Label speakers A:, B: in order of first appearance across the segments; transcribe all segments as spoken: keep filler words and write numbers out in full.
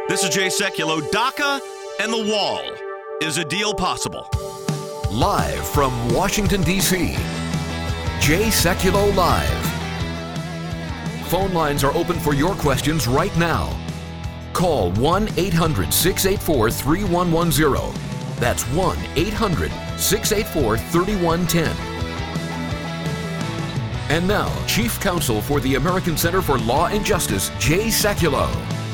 A: This is Jay Sekulow. DACA and the wall. Is a deal possible?
B: Live from Washington, D C, Jay Sekulow Live. Phone lines are open for your questions right now. Call one eight hundred six eight four three one one zero. That's one eight hundred six eight four three one one zero. And now, Chief Counsel for the American Center for Law and Justice, Jay Sekulow.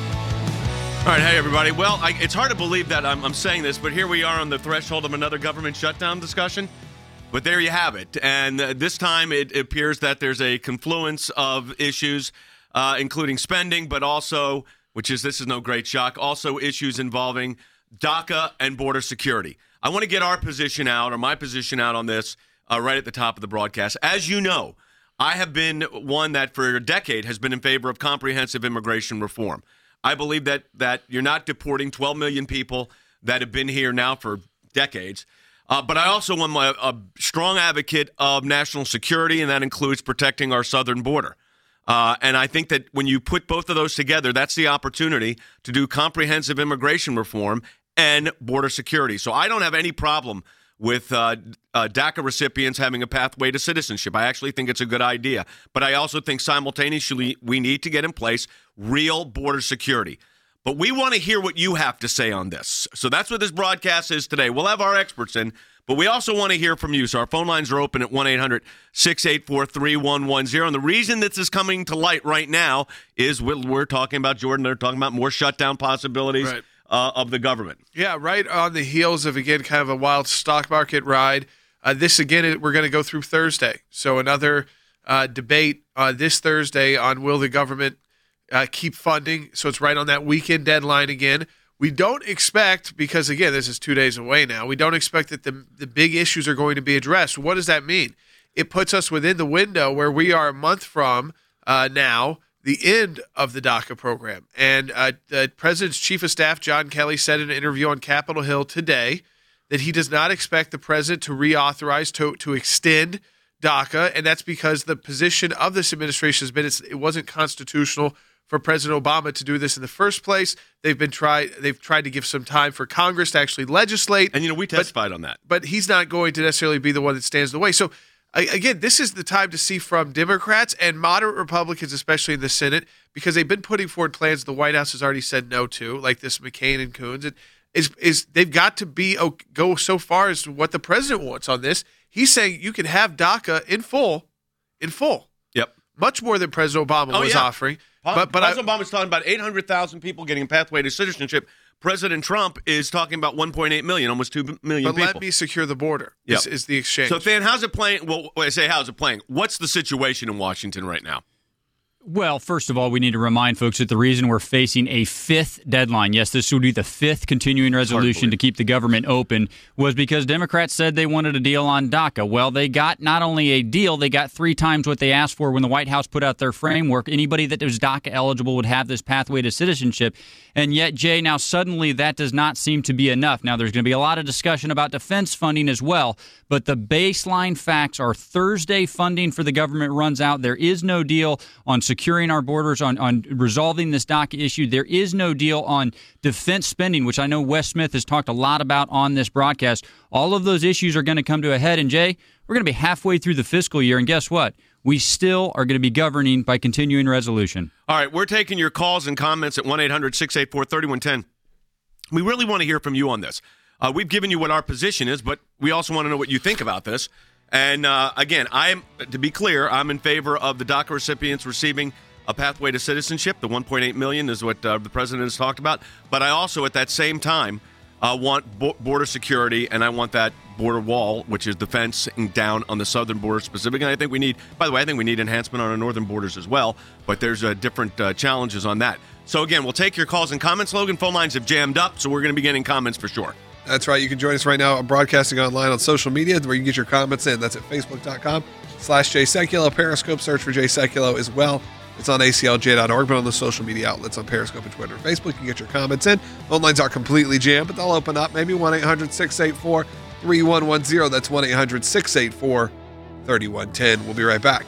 A: All right, hey, everybody. Well, I, it's hard to believe that I'm, I'm saying this, but here we are on the threshold of another government shutdown discussion. But there you have it. And uh, this time it appears that there's a confluence of issues, uh, including spending, but also, which is, this is no great shock, also issues involving DACA and border security. I want to get our position out, or my position out on this, uh, right at the top of the broadcast. As you know, I have been one that for a decade has been in favor of comprehensive immigration reform. I believe that that you're not deporting twelve million people that have been here now for decades. Uh, but I also am a, a strong advocate of national security, and that includes protecting our southern border. Uh, and I think that when you put both of those together, that's the opportunity to do comprehensive immigration reform and border security. So I don't have any problem with uh, uh, DACA recipients having a pathway to citizenship. I actually think it's a good idea. But I also think simultaneously we need to get in place real border security. But we want to hear what you have to say on this. So that's what this broadcast is today. We'll have our experts in, but we also want to hear from you. So our phone lines are open at one eight hundred six eight four three one one zero. And the reason this is coming to light right now is we're, we're talking about, Jordan, they're talking about more shutdown possibilities. Right. Uh, of the government.
C: Yeah, right on the heels of, again, kind of a wild stock market ride. Uh, this, again, we're going to go through Thursday. So another uh, debate uh, this Thursday on will the government uh, keep funding. So it's right on that weekend deadline again. We don't expect, because, again, this is two days away now, we don't expect that the, the big issues are going to be addressed. What does that mean? It puts us within the window where we are a month from uh, now, the end of the DACA program. And uh, the President's Chief of Staff, John Kelly, said in an interview on Capitol Hill today that he does not expect the President to reauthorize, to, to extend DACA, and that's because the position of this administration has been it's, it wasn't constitutional for President Obama to do this in the first place. They've been tried. They've tried to give some time for Congress to actually legislate.
A: And, you know, we testified
C: but,
A: on that.
C: But he's not going to necessarily be the one that stands in the way. So, again, this is the time to see from Democrats and moderate Republicans, especially in the Senate, because they've been putting forward plans the White House has already said no to, like this McCain and Coons. It is is they've got to be go so far as what the president wants on this. He's saying you can have DACA in full, in full.
A: Yep,
C: much more than President Obama
A: oh,
C: was
A: yeah.
C: offering.
A: But, but President I, Obama's talking about eight hundred thousand people getting a pathway to citizenship. President Trump is talking about one point eight million, almost two million
C: but
A: people.
C: But let me secure the border.
A: Yep.
C: Is, is the exchange.
A: So, Than, how's it playing? Well, when I say how's it playing, what's the situation in Washington right now?
D: Well, first of all, we need to remind folks that the reason we're facing a fifth deadline, yes, this would be the fifth continuing resolution to keep the government open, was because Democrats said they wanted a deal on DACA. Well, they got not only a deal, they got three times what they asked for when the White House put out their framework. Anybody that was DACA eligible would have this pathway to citizenship. And yet, Jay, now suddenly that does not seem to be enough. Now, there's going to be a lot of discussion about defense funding as well, but the baseline facts are Thursday funding for the government runs out. There is no deal on securing our borders, on, on resolving this DACA issue. There is no deal on defense spending, which I know Wes Smith has talked a lot about on this broadcast. All of those issues are going to come to a head. And, Jay, we're going to be halfway through the fiscal year, and guess what? We still are going to be governing by continuing resolution.
A: All right, we're taking your calls and comments at one eight hundred six eight four three one one zero. We really want to hear from you on this. Uh, we've given you what our position is, but we also want to know what you think about this. And, uh, again, I'm to be clear, I'm in favor of the DACA recipients receiving a pathway to citizenship. The one point eight million is what uh, the president has talked about. But I also, at that same time, uh, want bo- border security, and I want that border wall, which is the fencing down on the southern border specifically. And I think we need, by the way, I think we need enhancement on our northern borders as well, but there's uh, different uh, challenges on that. So, again, we'll take your calls and comments. Logan, phone lines have jammed up, so we're going to be getting comments for sure.
E: That's right. You can join us right now. I'm broadcasting online on social media where you can get your comments in. That's at facebook.com slash Jay Sekulow. Periscope, search for Jay Sekulow as well. It's on A C L J dot org, but on the social media outlets on Periscope and Twitter and Facebook. You can get your comments in. Phone lines are completely jammed, but they'll open up. Maybe one eight hundred six eight four three one one zero. That's one eight hundred six eight four three one one zero. We'll be right back.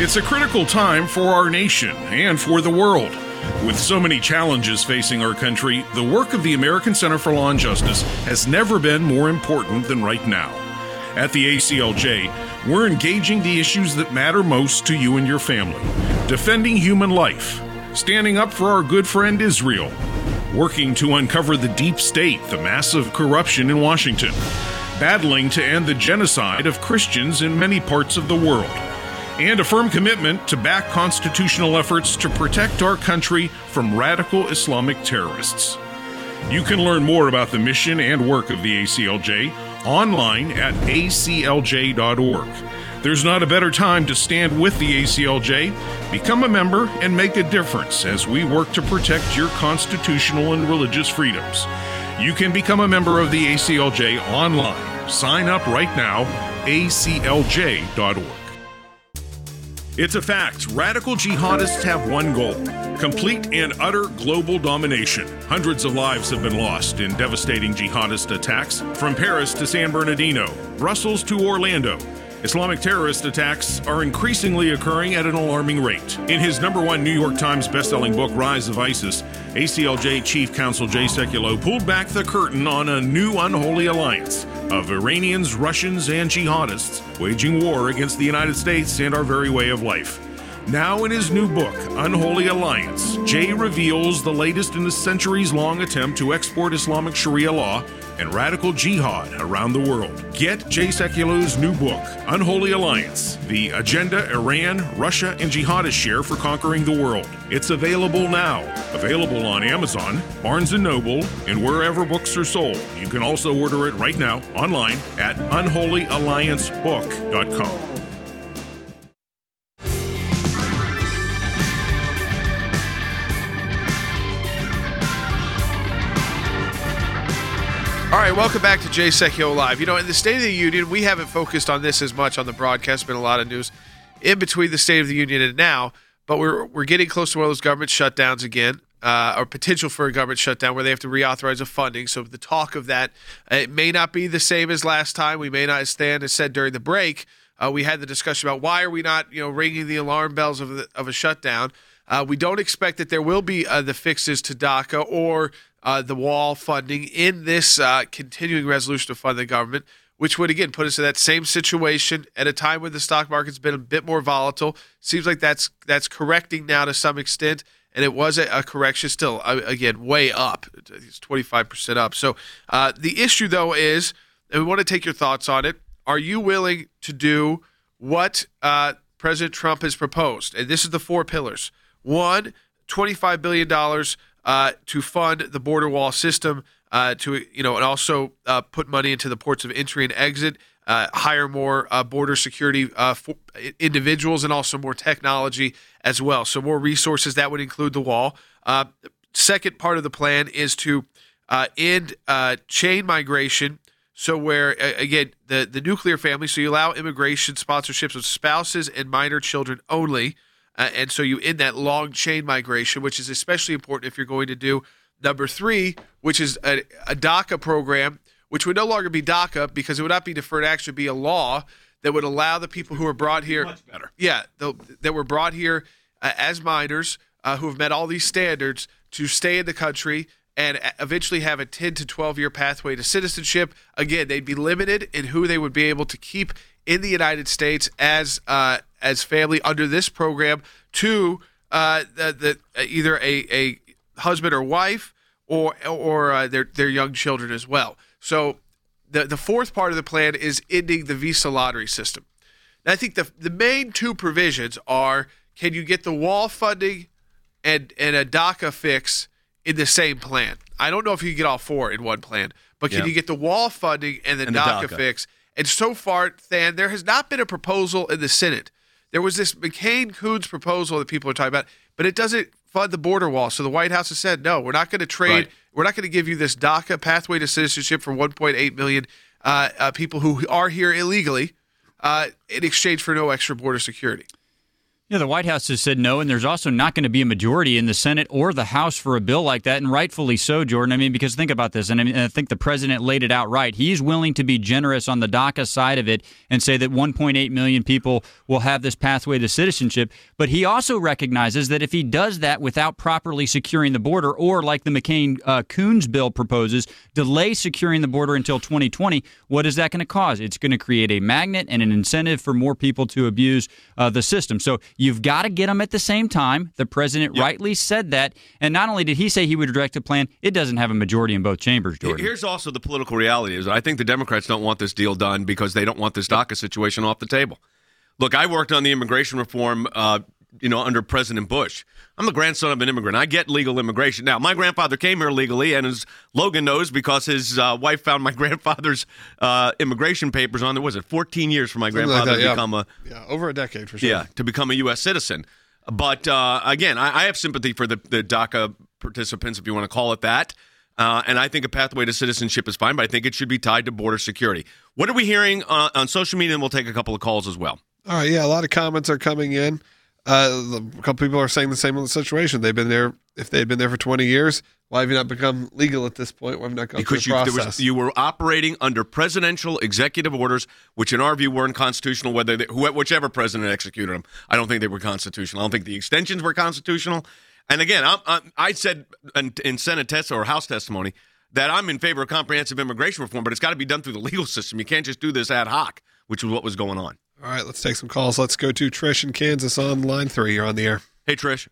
F: It's a critical time for our nation and for the world. With so many challenges facing our country, the work of the American Center for Law and Justice has never been more important than right now. At the A C L J, we're engaging the issues that matter most to you and your family, defending human life, standing up for our good friend Israel, working to uncover the deep state, the massive corruption in Washington, battling to end the genocide of Christians in many parts of the world, and a firm commitment to back constitutional efforts to protect our country from radical Islamic terrorists. You can learn more about the mission and work of the A C L J online at A C L J dot org. There's not a better time to stand with the A C L J. Become a member and make a difference as we work to protect your constitutional and religious freedoms. You can become a member of the A C L J online. Sign up right now, A C L J dot org. It's a fact. Radical jihadists have one goal: complete and utter global domination. Hundreds of lives have been lost in devastating jihadist attacks, from Paris to San Bernardino, Brussels to Orlando. Islamic terrorist attacks are increasingly occurring at an alarming rate. In his number one New York Times bestselling book, Rise of ISIS, A C L J Chief Counsel Jay Sekulow pulled back the curtain on a new unholy alliance of Iranians, Russians, and jihadists waging war against the United States and our very way of life. Now in his new book, Unholy Alliance, Jay reveals the latest in a centuries-long attempt to export Islamic Sharia law and radical jihad around the world. Get Jay Sekulow's new book, Unholy Alliance, The Agenda Iran, Russia, and Jihadists Share for Conquering the World. It's available now. Available on Amazon, Barnes and Noble, and wherever books are sold. You can also order it right now online at unholy alliance book dot com.
C: All right, welcome back to Jay Sekulow Live. You know, in the State of the Union, we haven't focused on this as much on the broadcast. Been a lot of news in between the State of the Union and now, but we're we're getting close to one of those government shutdowns again, uh, or potential for a government shutdown where they have to reauthorize the funding. So the talk of that, uh, it may not be the same as last time. We may not stand, as said during the break, uh, we had the discussion about why are we not, you know, ringing the alarm bells of the, of a shutdown. Uh, we don't expect that there will be uh, the fixes to DACA or Uh, the wall funding in this uh, continuing resolution to fund the government, which would, again, put us in that same situation at a time when the stock market's been a bit more volatile. Seems like that's that's correcting now to some extent, and it was a, a correction still, uh, again, way up. It's twenty-five percent up. So uh, the issue, though, is, and we want to take your thoughts on it, are you willing to do what uh, President Trump has proposed? And this is the four pillars. One, twenty-five billion dollars Uh, to fund the border wall system, uh, to you know, and also uh, put money into the ports of entry and exit, uh, hire more uh, border security uh, for individuals, and also more technology as well. So more resources. That would include the wall. Uh, second part of the plan is to uh, end uh, chain migration. So where again the the nuclear family. So you allow immigration sponsorships of spouses and minor children only. Uh, and so you end that long chain migration, which is especially important if you're going to do number three, which is a, a DACA program, which would no longer be DACA because it would not be deferred action, it would be a law that would allow the people who are brought here,
A: much better.
C: yeah, the, that were brought here uh, as minors uh, who have met all these standards to stay in the country and eventually have a ten to twelve year pathway to citizenship. Again, they'd be limited in who they would be able to keep in the United States as uh, as family under this program to uh, the, the either a, a husband or wife or or uh, their their young children as well. So the the fourth part of the plan is ending the visa lottery system. And I think the the main two provisions are: can you get the wall funding and and a DACA fix in the same plan? I don't know if you can get all four in one plan, but can
A: Yeah.
C: you get the wall funding and the
A: And the
C: DACA
A: DACA.
C: fix? And so far, Than, there has not been a proposal in the Senate. There was this McCain-Coons proposal that people are talking about, but it doesn't fund the border wall. So the White House has said, no, we're not going to trade.
A: Right.
C: We're not going to give you this DACA pathway to citizenship for one point eight million uh, uh, people who are here illegally uh, in exchange for no extra border security.
D: Yeah, the White House has said no, and there's also not going to be a majority in the Senate or the House for a bill like that, and rightfully so, Jordan. I mean, because think about this, and I, mean, I think the president laid it out right. He's willing to be generous on the DACA side of it and say that one point eight million people will have this pathway to citizenship, but he also recognizes that if he does that without properly securing the border, or like the McCain-Coons uh, bill proposes, delay securing the border until twenty twenty, what is that going to cause? It's going to create a magnet and an incentive for more people to abuse uh, the system. So you've got to get them at the same time. The president yep. rightly said that. And not only did he say he would direct a plan, it doesn't have a majority in both chambers, Jordan.
A: Here's also the political reality is I think the Democrats don't want this deal done because they don't want this DACA situation off the table. Look, I worked on the immigration reform uh, you know, under President Bush. I'm the grandson of an immigrant. I get legal immigration. Now, my grandfather came here legally, and as Logan knows, because his uh, wife found my grandfather's uh, immigration papers on there, was it fourteen years for my
E: Something
A: grandfather
E: like that,
A: to
E: yeah.
A: become a...
E: Yeah, over a decade for sure.
A: Yeah, to become a U S citizen. But, uh, again, I, I have sympathy for the, the DACA participants, if you want to call it that. Uh, and I think a pathway to citizenship is fine, but I think it should be tied to border security. What are we hearing uh, on social media? And we'll take a couple of calls as well.
E: All right, yeah, a lot of comments are coming in. Uh, a couple people are saying the same on the situation. They've been there. If they had been there for twenty years, why have you not become legal at this point? Why have you not gone
A: because
E: through the
A: you,
E: process?
A: there was, you were operating under presidential executive orders, which in our view weren't constitutional, whether they, whichever president executed them. I don't think they were constitutional. I don't think the extensions were constitutional. And again, I'm, I'm, I said in, in Senate test or House testimony that I'm in favor of comprehensive immigration reform, but it's got to be done through the legal system. You can't just do this ad hoc, which is what was going on.
E: All right, let's take some calls. Let's go to Trish in Kansas on line three. You're on the air.
A: Hey, Trish.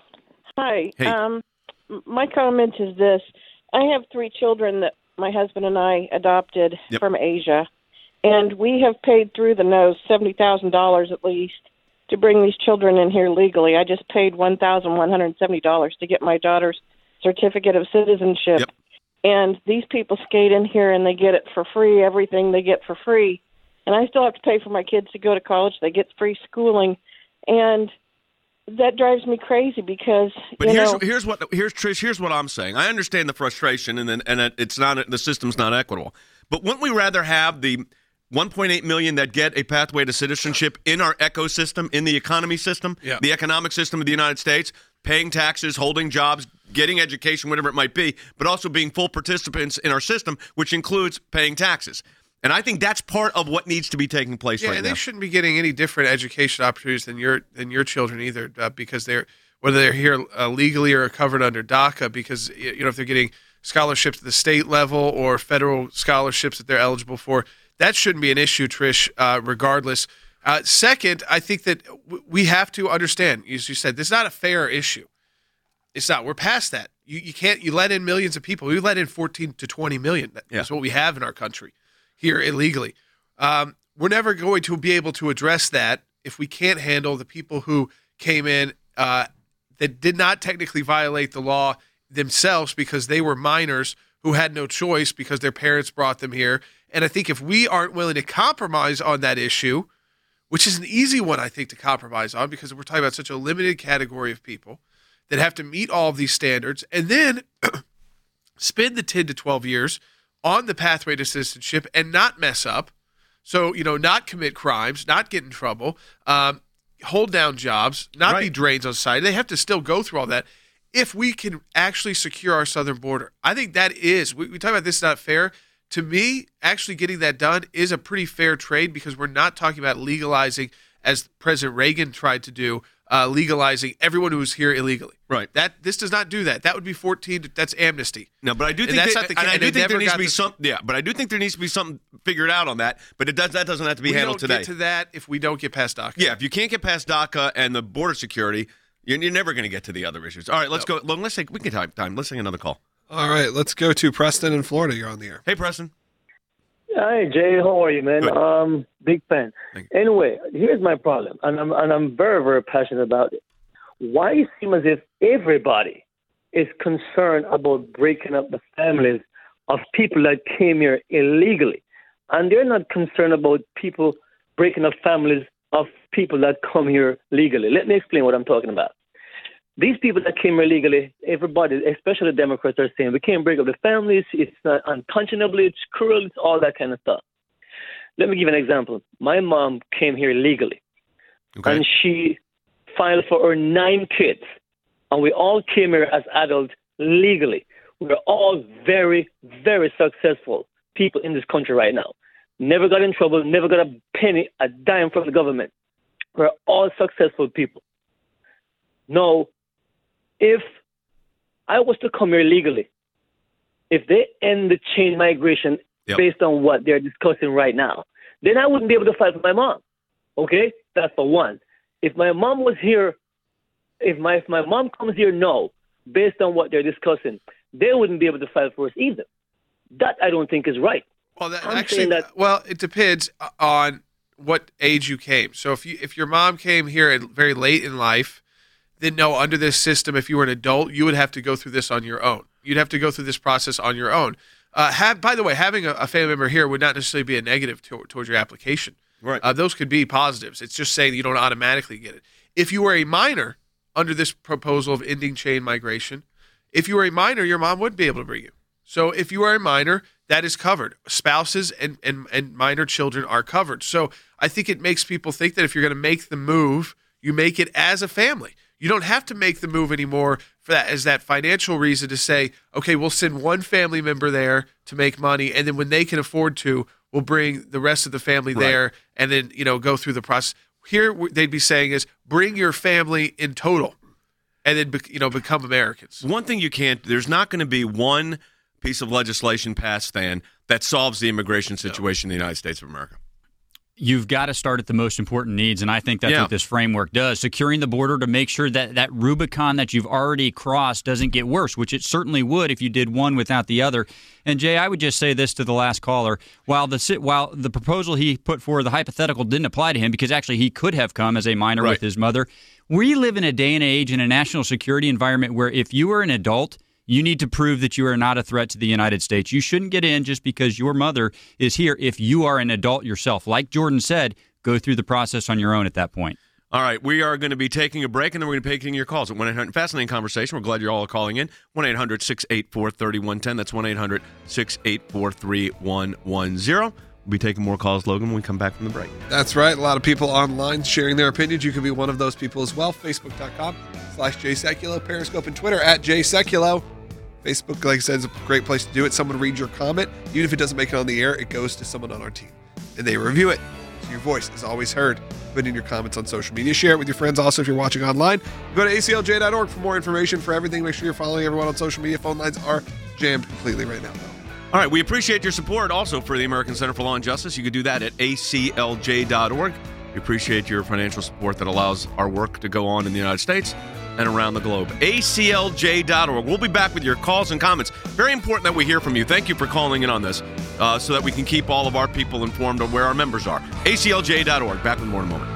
G: Hi.
A: Hey.
G: Um, my comment is this. I have three children that my husband and I adopted
A: Yep.
G: from Asia, and we have paid through the nose seventy thousand dollars at least to bring these children in here legally. I just paid one thousand one hundred seventy dollars to get my daughter's certificate of citizenship.
A: Yep.
G: And these people skate in here and they get it for free, everything they get for free. And I still have to pay for my kids to go to college. They get free schooling. And that drives me crazy because,
A: But
G: you
A: here's
G: know,
A: here's what here's Trish. Here's what I'm saying. I understand the frustration, and then and it- it's not the system's not equitable. But wouldn't we rather have the one point eight million that get a pathway to citizenship in our ecosystem, in the economy system,
C: Yeah.
A: the economic system of the United States, paying taxes, holding jobs, getting education, whatever it might be, but also being full participants in our system, which includes paying taxes. And I think that's part of what needs to be taking place
C: Yeah,
A: right
C: and
A: now.
C: they shouldn't be getting any different education opportunities than your than your children either, uh, because they're whether they're here uh, legally or covered under DACA. Because you know if they're getting scholarships at the state level or federal scholarships that they're eligible for, that shouldn't be an issue, Trish. Uh, regardless. Uh, second, I think that w- we have to understand, as you said, this is not a fair issue. It's not. We're past that. You you can't. You let in millions of people. We let in fourteen to twenty million. That's
A: Yeah.
C: what we have in our country here illegally. Um, we're never going to be able to address that if we can't handle the people who came in uh, that did not technically violate the law themselves because they were minors who had no choice because their parents brought them here. And I think if we aren't willing to compromise on that issue, which is an easy one, I think, to compromise on because we're talking about such a limited category of people that have to meet all of these standards, and then spend the ten to twelve years on the pathway to citizenship and not mess up. So, you know, not commit crimes, not get in trouble, um, hold down jobs, not be
A: Right.
C: drains on society. They have to still go through all that. If we can actually secure our southern border, I think that is, we, we talk about this is not fair. To me, actually getting that done is a pretty fair trade because we're not talking about legalizing, as President Reagan tried to do, uh, legalizing everyone who was here illegally.
A: Right.
C: That this does not do that. That would be fourteen. That's amnesty.
A: No, but I do
C: And
A: think
C: that's
A: they-
C: not the
A: and
C: ca-
A: I
C: and
A: do
C: they
A: think there
C: never
A: needs to
C: got
A: be
C: the-
A: some. Yeah, but I do think there needs to be something figured out on that. But it does that doesn't have to be
C: We
A: handled
C: don't
A: today.
C: get to that if we don't get past DACA.
A: Yeah, if you can't get past DACA and the border security, you're, you're never going to get to the other issues. All right, let's go. Look, let's take. We can time time. Let's take another call.
E: All right, let's go to Preston in Florida. You're on the air.
A: Hey, Preston.
H: Hi, Jay. How are you, man?
A: Good.
H: Um, big fan.
A: Thank
H: Anyway, here's my problem, and I'm and I'm very, very passionate about it. Why it seems as if everybody is concerned about breaking up the families of people that came here illegally, and they're not concerned about people breaking up families of people that come here legally. Let me explain what I'm talking about. These people that came here legally, everybody, especially the Democrats, are saying we can't break up the families. It's not unconscionable. It's cruel. It's all that kind of stuff. Let me give an example. My mom came here legally,
A: Okay.
H: and she filed for our nine kids, and we all came here as adults legally. We're all very, very successful people in this country right now. Never got in trouble, never got a penny, a dime from the government. We're all successful people. Now, if I was to come here legally, if they end the chain migration yep. based on what they're discussing right now, then I wouldn't be able to fight for my mom. Okay? That's for one. If my mom was here, if my if my mom comes here now, based on what they're discussing, they wouldn't be able to fight for us either. That I don't think is right.
C: Well, that,
H: I'm
C: actually,
H: that,
C: well, it depends on what age you came. So if you if your mom came here at very late in life, then no, under this system, if you were an adult, you would have to go through this on your own. You'd have to go through this process on your own. Uh, have, by the way, having a, a family member here would not necessarily be a negative to, towards your application.
A: Right.
C: Uh, those could be positives. It's just saying you don't automatically get it. If you were a minor under this proposal of ending chain migration, if you were a minor, your mom would be able to bring you. So if you are a minor, that is covered. Spouses and, and, and minor children are covered. So I think it makes people think that if you're going to make the move, you make it as a family. You don't have to make the move anymore for that as that financial reason to say, okay, we'll send one family member there to make money, and then when they can afford to, we'll bring the rest of the family there, right. and then you know go through the process. Here, they'd be saying is bring your family in total, and then you know become Americans.
A: One thing you can't, there's not going to be one piece of legislation passed, Stan, that solves the immigration situation no. in the United States of America.
D: You've got to start at the most important needs, and I think that's
A: yeah.
D: what this framework does. Securing the border to make sure that that Rubicon that you've already crossed doesn't get worse, which it certainly would if you did one without the other. And, Jay, I would just say this to the last caller. While the while the proposal he put forward, the hypothetical, didn't apply to him because actually he could have come as a minor
A: right.
D: with his mother, we live in a day and age in a national security environment where if you are an adult, you need to prove that you are not a threat to the United States. You shouldn't get in just because your mother is here. If you are an adult yourself, like Jordan said, go through the process on your own at that point.
A: All right, we are going to be taking a break, and then we're going to be taking your calls at one eight hundred. Fascinating conversation. We're glad you're all calling in. one eight hundred six eight four three one one zero. That's one eight hundred six eight four three one one zero. We'll be taking more calls, Logan, when we come back from the break.
E: That's right. A lot of people online sharing their opinions. You can be one of those people as well. Facebook.com slash JSeculo. Periscope and Twitter at JSeculo. Facebook, like I said, is a great place to do it. Someone reads your comment. Even if it doesn't make it on the air, it goes to someone on our team. And they review it. So your voice is always heard. Put in your comments on social media. Share it with your friends. Also, if you're watching online, go to A C L J dot org for more information for everything. Make sure you're following everyone on social media. Phone lines are jammed completely right now, though.
A: All right, we appreciate your support also for the American Center for Law and Justice. You can do that at A C L J dot org. We appreciate your financial support that allows our work to go on in the United States and around the globe. A C L J dot org. We'll be back with your calls and comments. Very important that we hear from you. Thank you for calling in on this uh, so that we can keep all of our people informed on where our members are. A C L J dot org. Back with more in a moment.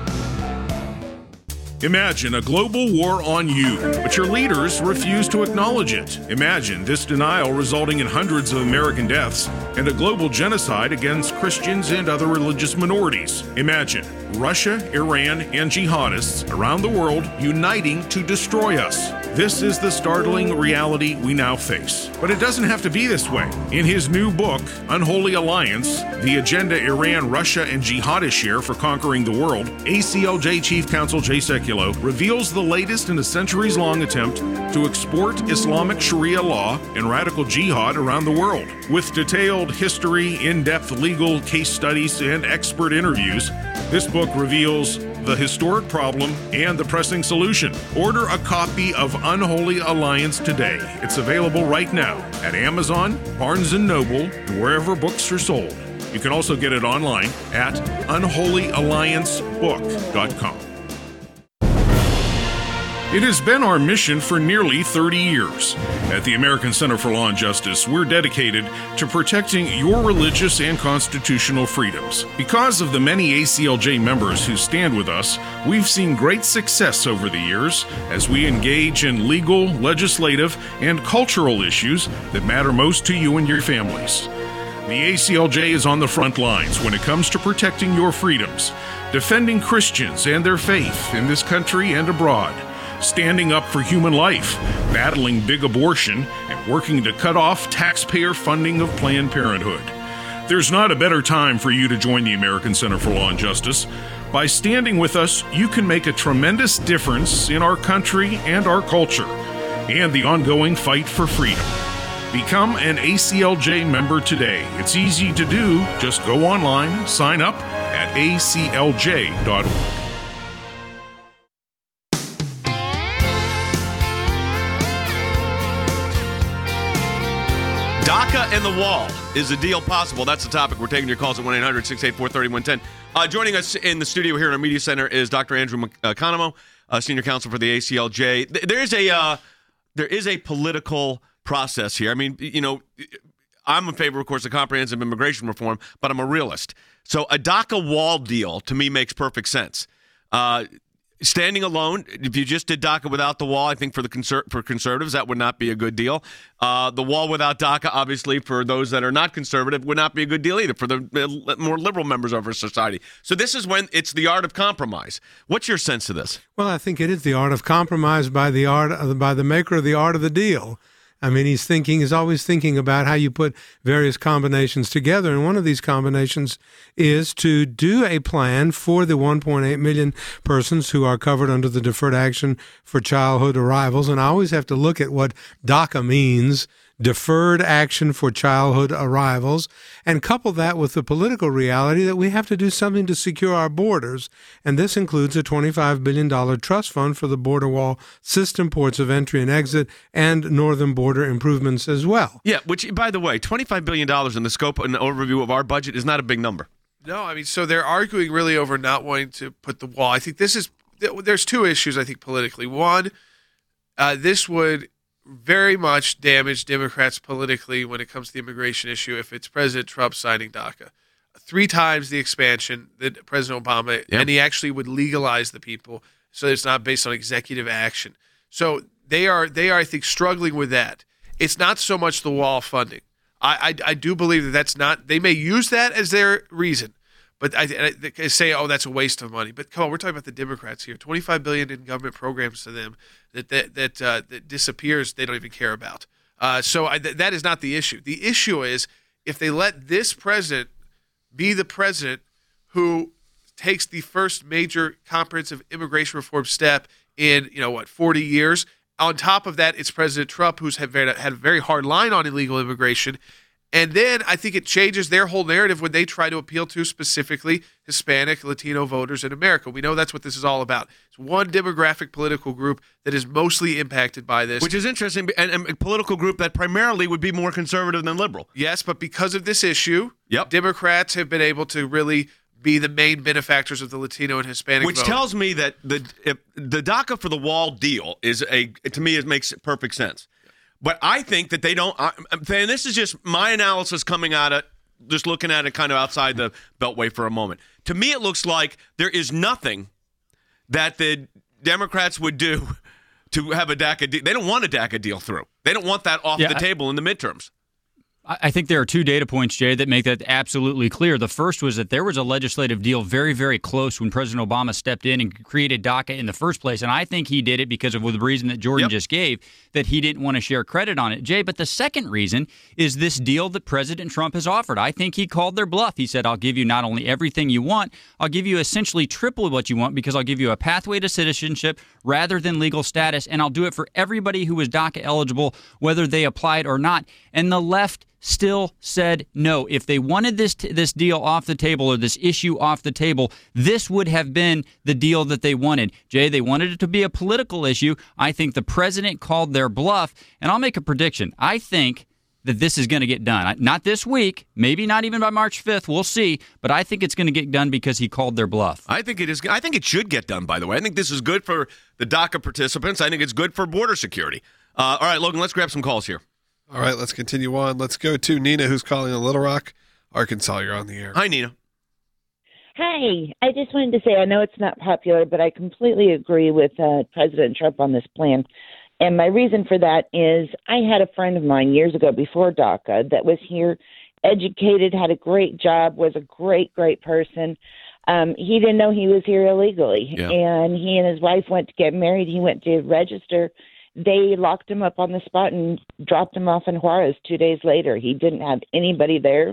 F: Imagine a global war on you, but your leaders refuse to acknowledge it. Imagine this denial resulting in hundreds of American deaths and a global genocide against Christians and other religious minorities. Imagine Russia, Iran, and jihadists around the world uniting to destroy us. This is the startling reality we now face. But it doesn't have to be this way. In his new book, Unholy Alliance, The Agenda Iran, Russia, and Jihadists Share for Conquering the World, A C L J Chief Counsel Jay Sekulow reveals the latest in a centuries-long attempt to export Islamic Sharia law and radical jihad around the world. With detailed history, in-depth legal case studies, and expert interviews, this book reveals the historic problem and the pressing solution. Order a copy of Unholy Alliance today. It's available right now at Amazon, Barnes and Noble, and wherever books are sold. You can also get it online at unholy alliance book dot com. It has been our mission for nearly thirty years. At the American Center for Law and Justice, we're dedicated to protecting your religious and constitutional freedoms. Because of the many A C L J members who stand with us, we've seen great success over the years as we engage in legal, legislative, and cultural issues that matter most to you and your families. The A C L J is on the front lines when it comes to protecting your freedoms, defending Christians and their faith in this country and abroad, standing up for human life, battling big abortion, and working to cut off taxpayer funding of Planned Parenthood. There's not a better time for you to join the American Center for Law and Justice. By standing with us, you can make a tremendous difference in our country and our culture, and the ongoing fight for freedom. Become an A C L J member today. It's easy to do. Just go online, sign up at A C L J dot org.
A: DACA and the wall. Is a deal possible? That's the topic. We're taking your calls at one eight hundred six eight four three one one zero. Uh, joining us in the studio here in our media center is Doctor Andrew Economou, uh, Senior Counsel for the A C L J. There is a uh, there is a political process here. I mean, you know, I'm in favor, of course, of comprehensive immigration reform, but I'm a realist. So a DACA wall deal, to me, makes perfect sense. Uh, standing alone, if you just did DACA without the wall, I think for the conser- for conservatives, that would not be a good deal. Uh, the wall without DACA, obviously, for those that are not conservative, would not be a good deal either for the more liberal members of our society. So this is when it's the art of compromise. What's your sense of this?
I: Well, I think it is the art of compromise by the art of, by the maker of the art of the deal. I mean, he's thinking, he's always thinking about how you put various combinations together. And one of these combinations is to do a plan for the one point eight million persons who are covered under the Deferred Action for Childhood Arrivals. And I always have to look at what DACA means, Deferred Action for Childhood Arrivals, and couple that with the political reality that we have to do something to secure our borders. And this includes a twenty-five billion dollars trust fund for the border wall system, ports of entry and exit, and northern border improvements as well.
A: Yeah, which, by the way, twenty-five billion dollars in the scope and overview of our budget is not a big number.
C: No, I mean, so they're arguing really over not wanting to put the wall. I think this is, there's two issues, I think, politically. One, uh, this would very much damage Democrats politically when it comes to the immigration issue if it's President Trump signing DACA. Three times the expansion that President Obama,
A: yep.
C: and he actually would legalize the people so it's not based on executive action. So they are, they are, I think, struggling with that. It's not so much the wall funding. I, I, I do believe that that's not, they may use that as their reason, but I, I they say, oh, that's a waste of money. But come on, we're talking about the Democrats here. twenty-five billion dollars in government programs to them that that that, uh, that disappears. They don't even care about. Uh, so I, th- that is not the issue. The issue is if they let this president be the president who takes the first major comprehensive immigration reform step in, you know, what, forty years. On top of that, it's President Trump who's had, very, had a very hard line on illegal immigration. And then I think it changes their whole narrative when they try to appeal to specifically Hispanic, Latino voters in America. We know that's what this is all about. It's one demographic political group that is mostly impacted by this.
A: Which is interesting, and, and a political group that primarily would be more conservative than liberal.
C: Yes, but because of this issue,
A: yep.
C: Democrats have been able to really be the main benefactors of the Latino and Hispanic
A: Which
C: vote.
A: tells me that the if the DACA for the wall deal is a, to me, it makes perfect sense. But I think that they don't, and this is just my analysis coming out of just looking at it kind of outside the Beltway for a moment. To me, it looks like there is nothing that the Democrats would do to have a DACA deal. They don't want a DACA deal through. They don't want that off
D: yeah,
A: the
D: I-
A: table in the midterms.
D: I think there are two data points, Jay, that make that absolutely clear. The first was that there was a legislative deal very, very close when President Obama stepped in and created DACA in the first place. And I think he did it because of the reason that Jordan
A: Yep.
D: just gave, that he didn't want to share credit on it, Jay. But the second reason is this deal that President Trump has offered. I think he called their bluff. He said, I'll give you not only everything you want, I'll give you essentially triple what you want because I'll give you a pathway to citizenship rather than legal status. And I'll do it for everybody who is DACA eligible, whether they applied or not. And the left still said no. If they wanted this t- this deal off the table or this issue off the table, this would have been the deal that they wanted. Jay, they wanted it to be a political issue. I think the president called their bluff, and I'll make a prediction. I think that this is going to get done. Not this week, maybe not even by March fifth. We'll see, but I think it's going to get done because he called their bluff.
A: I think it is. I think it should get done, by the way. I think this is good for the DACA participants. I think it's good for border security. Uh, all right, Logan, let's grab some calls here.
E: All right, let's continue on. Let's go to Nina, who's calling in Little Rock, Arkansas. You're on the air.
A: Hi, Nina.
J: Hi. I just wanted to say, I know it's not popular, but I completely agree with uh, President Trump on this plan. And my reason for that is I had a friend of mine years ago before DACA that was here, educated, had a great job, was a great, great person. Um, he didn't know he was here illegally.
A: Yeah.
J: And he and his wife went to get married. He went to register. They locked him up on the spot and dropped him off in Juarez two days later. He didn't have anybody there.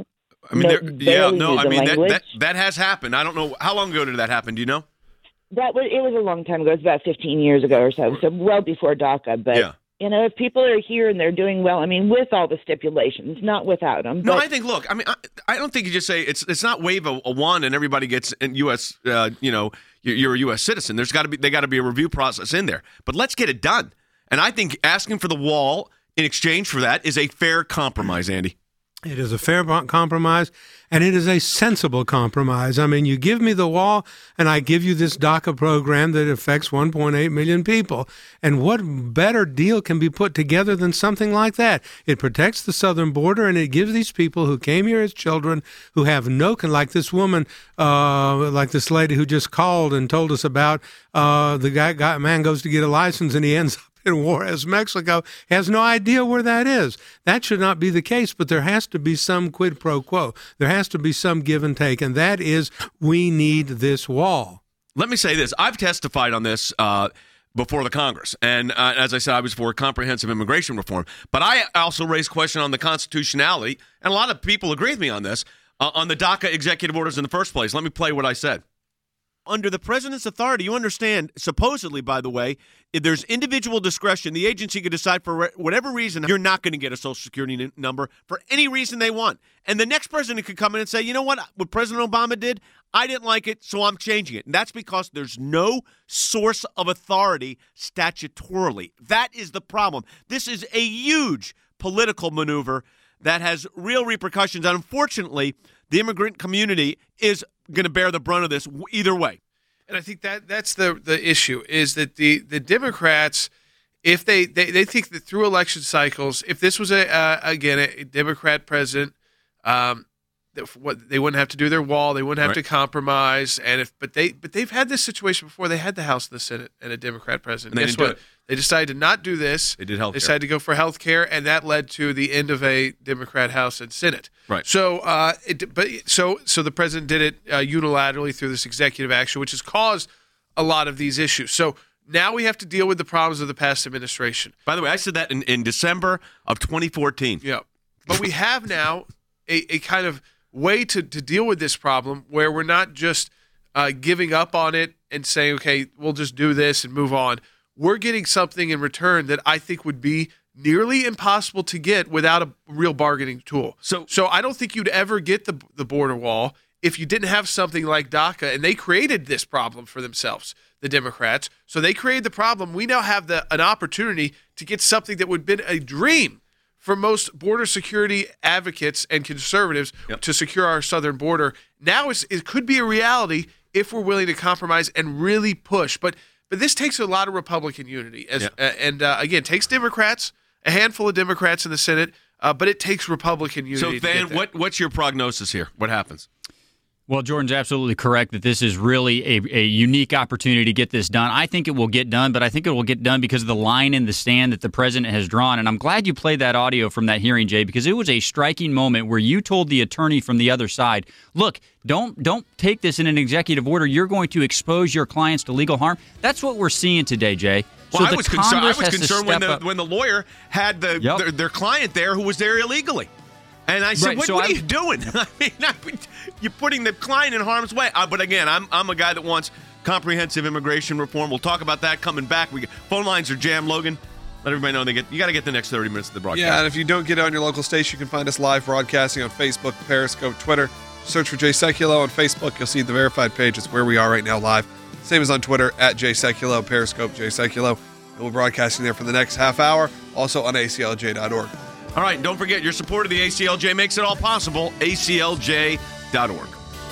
A: I mean,
J: no,
A: there- yeah, no,
J: knew
A: I
J: the
A: mean that,
J: language.
A: that that has happened. I don't know how long ago did that happen. Do you know?
J: That was it was a long time ago. It was about fifteen years ago or so, so well before DACA. But
A: Yeah.
J: you know, if people are here and they're doing well, I mean, with all the stipulations, not without them.
A: No,
J: but,
A: I think. Look, I mean, I, I don't think you just say it's it's not wave a, a wand and everybody gets in U S. Uh, you know, you're, you're a U S citizen. There's got to be they got to be a review process in there. But let's get it done. And I think asking for the wall in exchange for that is a fair compromise, Andy.
I: It is a fair bo- compromise, and it is a sensible compromise. I mean, you give me the wall, and I give you this DACA program that affects one point eight million people. And what better deal can be put together than something like that? It protects the southern border, and it gives these people who came here as children, who have no, con- like this woman, uh, like this lady who just called and told us about, uh, the guy, guy man goes to get a license, and he ends up in Juarez, Mexico, has no idea where that is. That should not be the case, but there has to be some quid pro quo. There has to be some give and take, and that is we need this wall.
A: Let me say this. I've testified on this uh, before the Congress, and uh, as I said, I was for comprehensive immigration reform, but I also raised question on the constitutionality, and a lot of people agree with me on this, uh, on the DACA executive orders in the first place. Let me play what I said. Under the president's authority, you understand, supposedly, by the way, if there's individual discretion, the agency could decide for whatever reason you're not going to get a Social Security n- number for any reason they want. And the next president could come in and say, you know what, what President Obama did, I didn't like it, so I'm changing it. And that's because there's no source of authority statutorily. That is the problem. This is a huge political maneuver that has real repercussions. And unfortunately, the immigrant community is going to bear the brunt of this either way.
C: And I think that that's the the issue is that the the Democrats, if they they, they think that through election cycles, if this was a uh, again a Democrat president, um, that what they wouldn't have to do their wall, they wouldn't have
A: Right.
C: to compromise, and if but they but they've had this situation before. They had the House and the Senate and a Democrat president.
A: And they
C: Guess
A: didn't do
C: what?
A: it.
C: They decided to not do this.
A: They did health
C: They
A: care.
C: decided to go for health care, and that led to the end of a Democrat House and Senate.
A: Right.
C: So, uh, it, but so so the president did it uh, unilaterally through this executive action, which has caused a lot of these issues. So now we have to deal with the problems of the past administration.
A: By the way, I said that in, in December of twenty fourteen.
C: Yeah, but we have now a, a kind of way to, to deal with this problem where we're not just uh, giving up on it and saying, okay, we'll just do this and move on. We're getting something in return that I think would be nearly impossible to get without a real bargaining tool.
A: So,
C: so I don't think you'd ever get the the border wall if you didn't have something like DACA, and they created this problem for themselves, the Democrats. So they created the problem. We now have the an opportunity to get something that would have been a dream for most border security advocates and conservatives
A: Yep.
C: to secure our southern border. Now it's, it could be a reality if we're willing to compromise and really push. But but this takes a lot of Republican unity, as
A: Yeah.
C: uh, and uh, again takes Democrats, a handful of Democrats in the Senate, uh, but it takes Republican unity.
A: So,
C: to
A: Van,
C: get there.
A: what what's your prognosis here? What happens?
D: Well, Jordan's absolutely correct that this is really a, a unique opportunity to get this done. I think it will get done, but I think it will get done because of the line in the sand that the president has drawn. And I'm glad you played that audio from that hearing, Jay, because it was a striking moment where you told the attorney from the other side, look, don't don't take this in an executive order. You're going to expose your clients to legal harm. That's what we're seeing today, Jay.
A: Well,
D: so
A: I
D: the
A: was concerned. I
D: Congress
A: was
D: has to
A: concerned when
D: step
A: the
D: up.
A: when the lawyer had the
D: Yep.
A: their, their client there who was there illegally, and I said,
D: Right,
A: "What,
D: so
A: what are
D: I'm-
A: you doing? I mean, I mean, you're putting the client in harm's way." Uh, but again, I'm I'm a guy that wants comprehensive immigration reform. We'll talk about that coming back. We phone lines are jammed. Logan, let everybody know they get. You got to get the next thirty minutes of the broadcast.
E: Yeah, and if you don't get it on your local station, you can find us live broadcasting on Facebook, Periscope, Twitter. Search for Jay Sekulow on Facebook. You'll see the verified page. It's where we are right now live. Same as on Twitter, at Jay Sekulow, Periscope, Jay Sekulow. And we're broadcasting there for the next half hour, also on A C L J dot org.
A: All right, don't forget your support of the A C L J makes it all possible. A C L J dot org.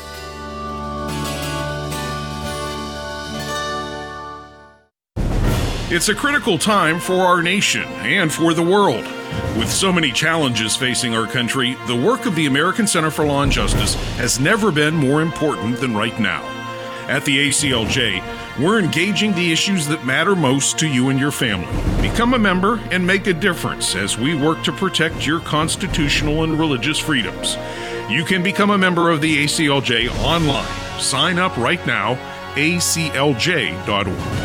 F: It's a critical time for our nation and for the world. With so many challenges facing our country, the work of the American Center for Law and Justice has never been more important than right now. At the A C L J, we're engaging the issues that matter most to you and your family. Become a member and make a difference as we work to protect your constitutional and religious freedoms. You can become a member of the A C L J online. Sign up right now, A C L J dot org.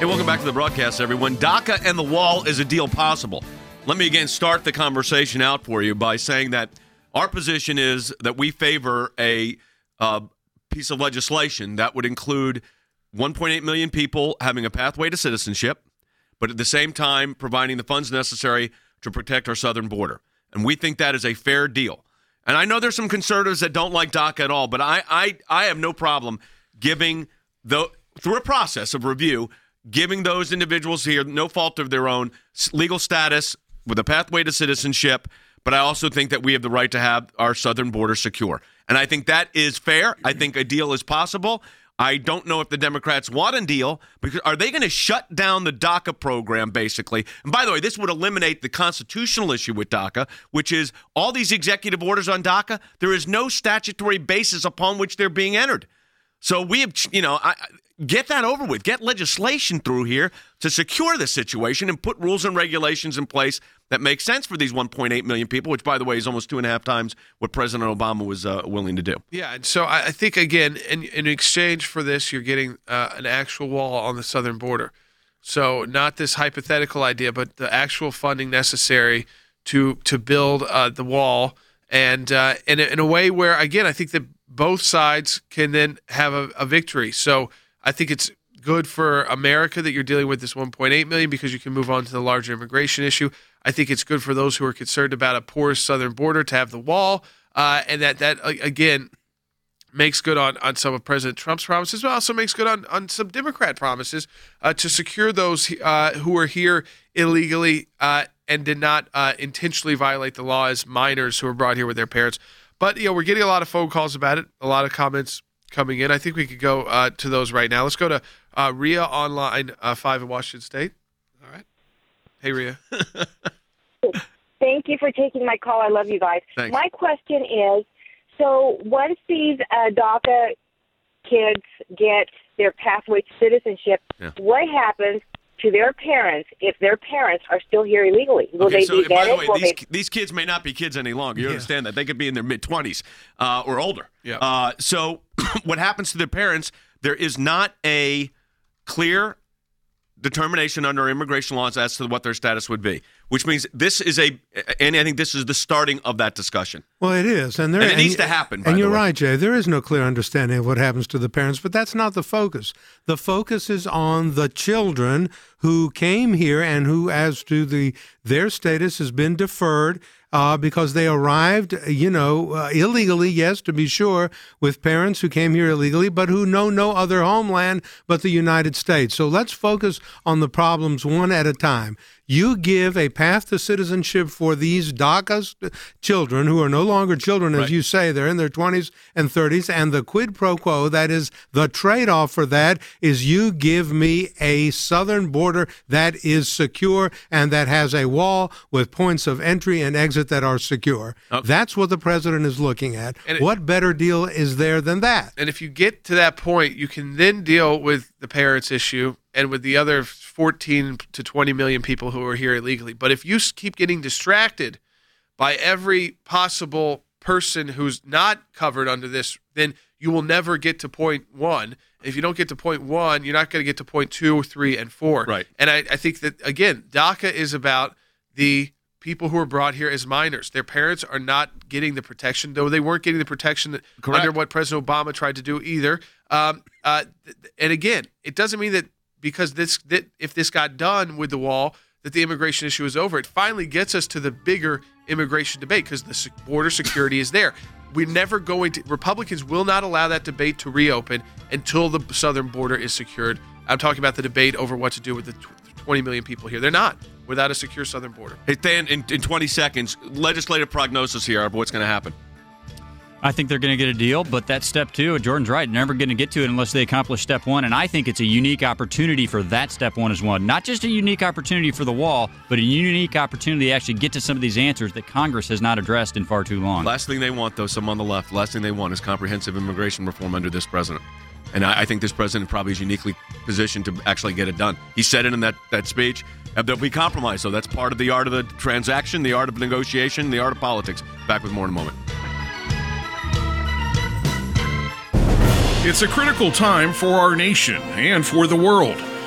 A: welcome back to the broadcast, everyone. DACA and the wall, is a deal possible? Let me again start the conversation out for you by saying that our position is that we favor a uh, piece of legislation that would include one point eight million people having a pathway to citizenship, but at the same time providing the funds necessary to protect our southern border. And we think that is a fair deal. And I know there's some conservatives that don't like DACA at all, but I I, I have no problem giving, the, through a process of review, giving those individuals here, no fault of their own, legal status with a pathway to citizenship. But I also think that we have the right to have our southern border secure. And I think that is fair. I think a deal is possible. I don't know if the Democrats want a deal, because are they going to shut down the DACA program, basically? And by the way, this would eliminate the constitutional issue with DACA, which is all these executive orders on DACA, there is no statutory basis upon which they're being entered. So we have, you know, I, get that over with. Get legislation through here to secure the situation and put rules and regulations in place that make sense for these one point eight million people, which, by the way, is almost two and a half times what President Obama was uh, willing to do.
C: Yeah, and so I think, again, in, in exchange for this, you're getting uh, an actual wall on the southern border. So not this hypothetical idea, but the actual funding necessary to to build uh, the wall, and uh, in, a, in a way where, again, I think that both sides can then have a, a victory. So I think it's good for America that you're dealing with this one point eight million, because you can move on to the larger immigration issue. I think it's good for those who are concerned about a porous southern border to have the wall, uh, and that, that again, makes good on, on some of President Trump's promises, but also makes good on, on some Democrat promises uh, to secure those uh, who are here illegally uh, and did not uh, intentionally violate the law as minors who were brought here with their parents. But, you know, we're getting a lot of phone calls about it, a lot of comments coming in. I think we could go uh, to those right now. Let's go to uh, Rhea on line uh, five in Washington State. All right. Hey, Rhea.
K: Thank you for taking my call. I love you guys.
A: Thanks.
K: My question is, so once these uh, DACA kids get their pathway to citizenship, yeah. what happens to their parents if their parents are still here illegally? Will
A: okay,
K: they
A: so,
K: be
A: by
K: vetted?
A: the way,
K: Will
A: these,
K: they...
A: these kids may not be kids any longer. You
C: yeah.
A: understand that. They could be in their mid-twenties uh, or older.
C: Yeah.
A: Uh, so what happens to their parents, there is not a clear determination under immigration laws as to what their status would be, which means this is a, and I think this is the starting of that discussion.
I: Well, it is, and, there,
A: and it
I: and
A: needs
I: you,
A: to happen. By
I: and
A: the
I: you're
A: way.
I: right, Jay. There is no clear understanding of what happens to the parents, but that's not the focus. The focus is on the children who came here and who, as to the their status, has been deferred. Uh, because they arrived, you know, uh, illegally, yes, to be sure, with parents who came here illegally, but who know no other homeland but the United States. So let's focus on the problems one at a time. You give a path to citizenship for these DACA children who are no longer children, as right. you say, they're in their twenties and thirties, and the quid pro quo, that is the trade-off for that, is you give me a southern border that is secure and that has a wall with points of entry and exit that are secure. Okay. That's what the president is looking at. It, what better deal is there than that?
C: And if you get to that point, you can then deal with the parents issue and with the other fourteen to twenty million people who are here illegally. But if you keep getting distracted by every possible person who's not covered under this, then you will never get to point one. If you don't get to point one, you're not going to get to point two, three, and four.
A: Right.
C: And I, I think that, again, DACA is about the people who are brought here as minors. Their parents are not getting the protection, though they weren't getting the protection that, under what President Obama tried to do either. Um, uh, and again, it doesn't mean that because this that if this got done with the wall, that the immigration issue is over. It finally gets us to the bigger immigration debate because the border security is there. We're never going to, Republicans will not allow that debate to reopen until the southern border is secured. I'm talking about the debate over what to do with the twenty million people here. They're not without a secure southern border.
A: Hey, Dan, in, in twenty seconds, legislative prognosis here of what's going to happen.
D: I think they're going to get a deal, but that's step two. Jordan's right. Never going to get to it unless they accomplish step one. And I think it's a unique opportunity for that step one as well. Not just a unique opportunity for the wall, but a unique opportunity to actually get to some of these answers that Congress has not addressed in far too long.
A: Last thing they want, though, some on the left, last thing they want is comprehensive immigration reform under this president. And I, I think this president probably is uniquely positioned to actually get it done. He said it in that, that speech. There'll be compromise, so that's part of the art of the transaction, the art of negotiation, the art of politics. Back with more in a moment.
F: It's a critical time for our nation and for the world.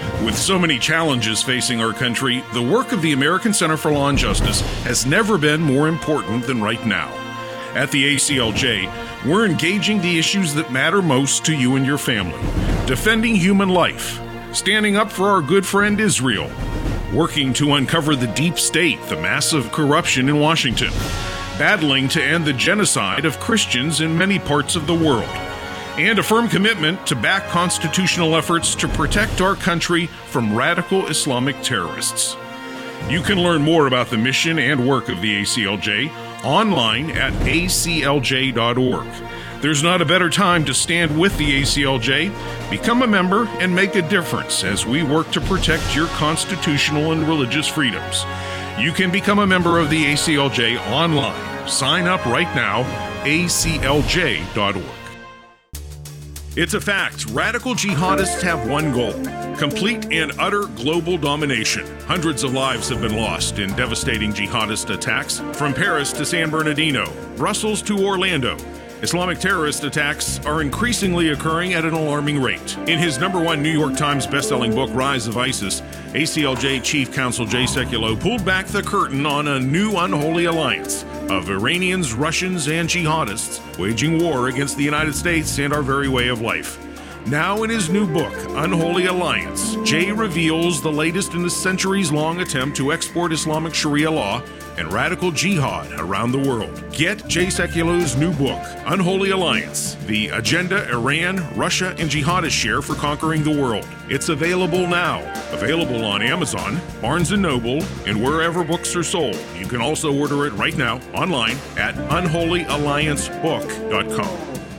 F: With so many challenges facing our country, the work of the American Center for Law and Justice has never been more important than right now. At the A C L J, we're engaging the issues that matter most to you and your family, defending human life, standing up for our good friend Israel, working to uncover the deep state, the massive corruption in Washington, battling to end the genocide of Christians in many parts of the world, and a firm commitment to back constitutional efforts to protect our country from radical Islamic terrorists. You can learn more about the mission and work of the A C L J online at A C L J dot org. There's not a better time to stand with the A C L J. Become a member and make a difference as we work to protect your constitutional and religious freedoms. You can become a member of the A C L J online. Sign up right now, A C L J dot org. It's a fact. Radical jihadists have one goal: complete and utter global domination. Hundreds of lives have been lost in devastating jihadist attacks, from Paris to San Bernardino, Brussels to Orlando. Islamic terrorist attacks are increasingly occurring at an alarming rate. In his number one New York Times bestselling book, Rise of ISIS, A C L J Chief Counsel Jay Sekulow pulled back the curtain on a new unholy alliance of Iranians, Russians, and jihadists waging war against the United States and our very way of life. Now in his new book, Unholy Alliance, Jay reveals the latest in a centuries-long attempt to export Islamic Sharia law and radical jihad around the world. Get Jay Sekulow's new book, Unholy Alliance, The Agenda Iran, Russia, and Jihadists Share for Conquering the World. It's available now. Available on Amazon, Barnes and Noble, and wherever books are sold. You can also order it right now online at unholy alliance book dot com.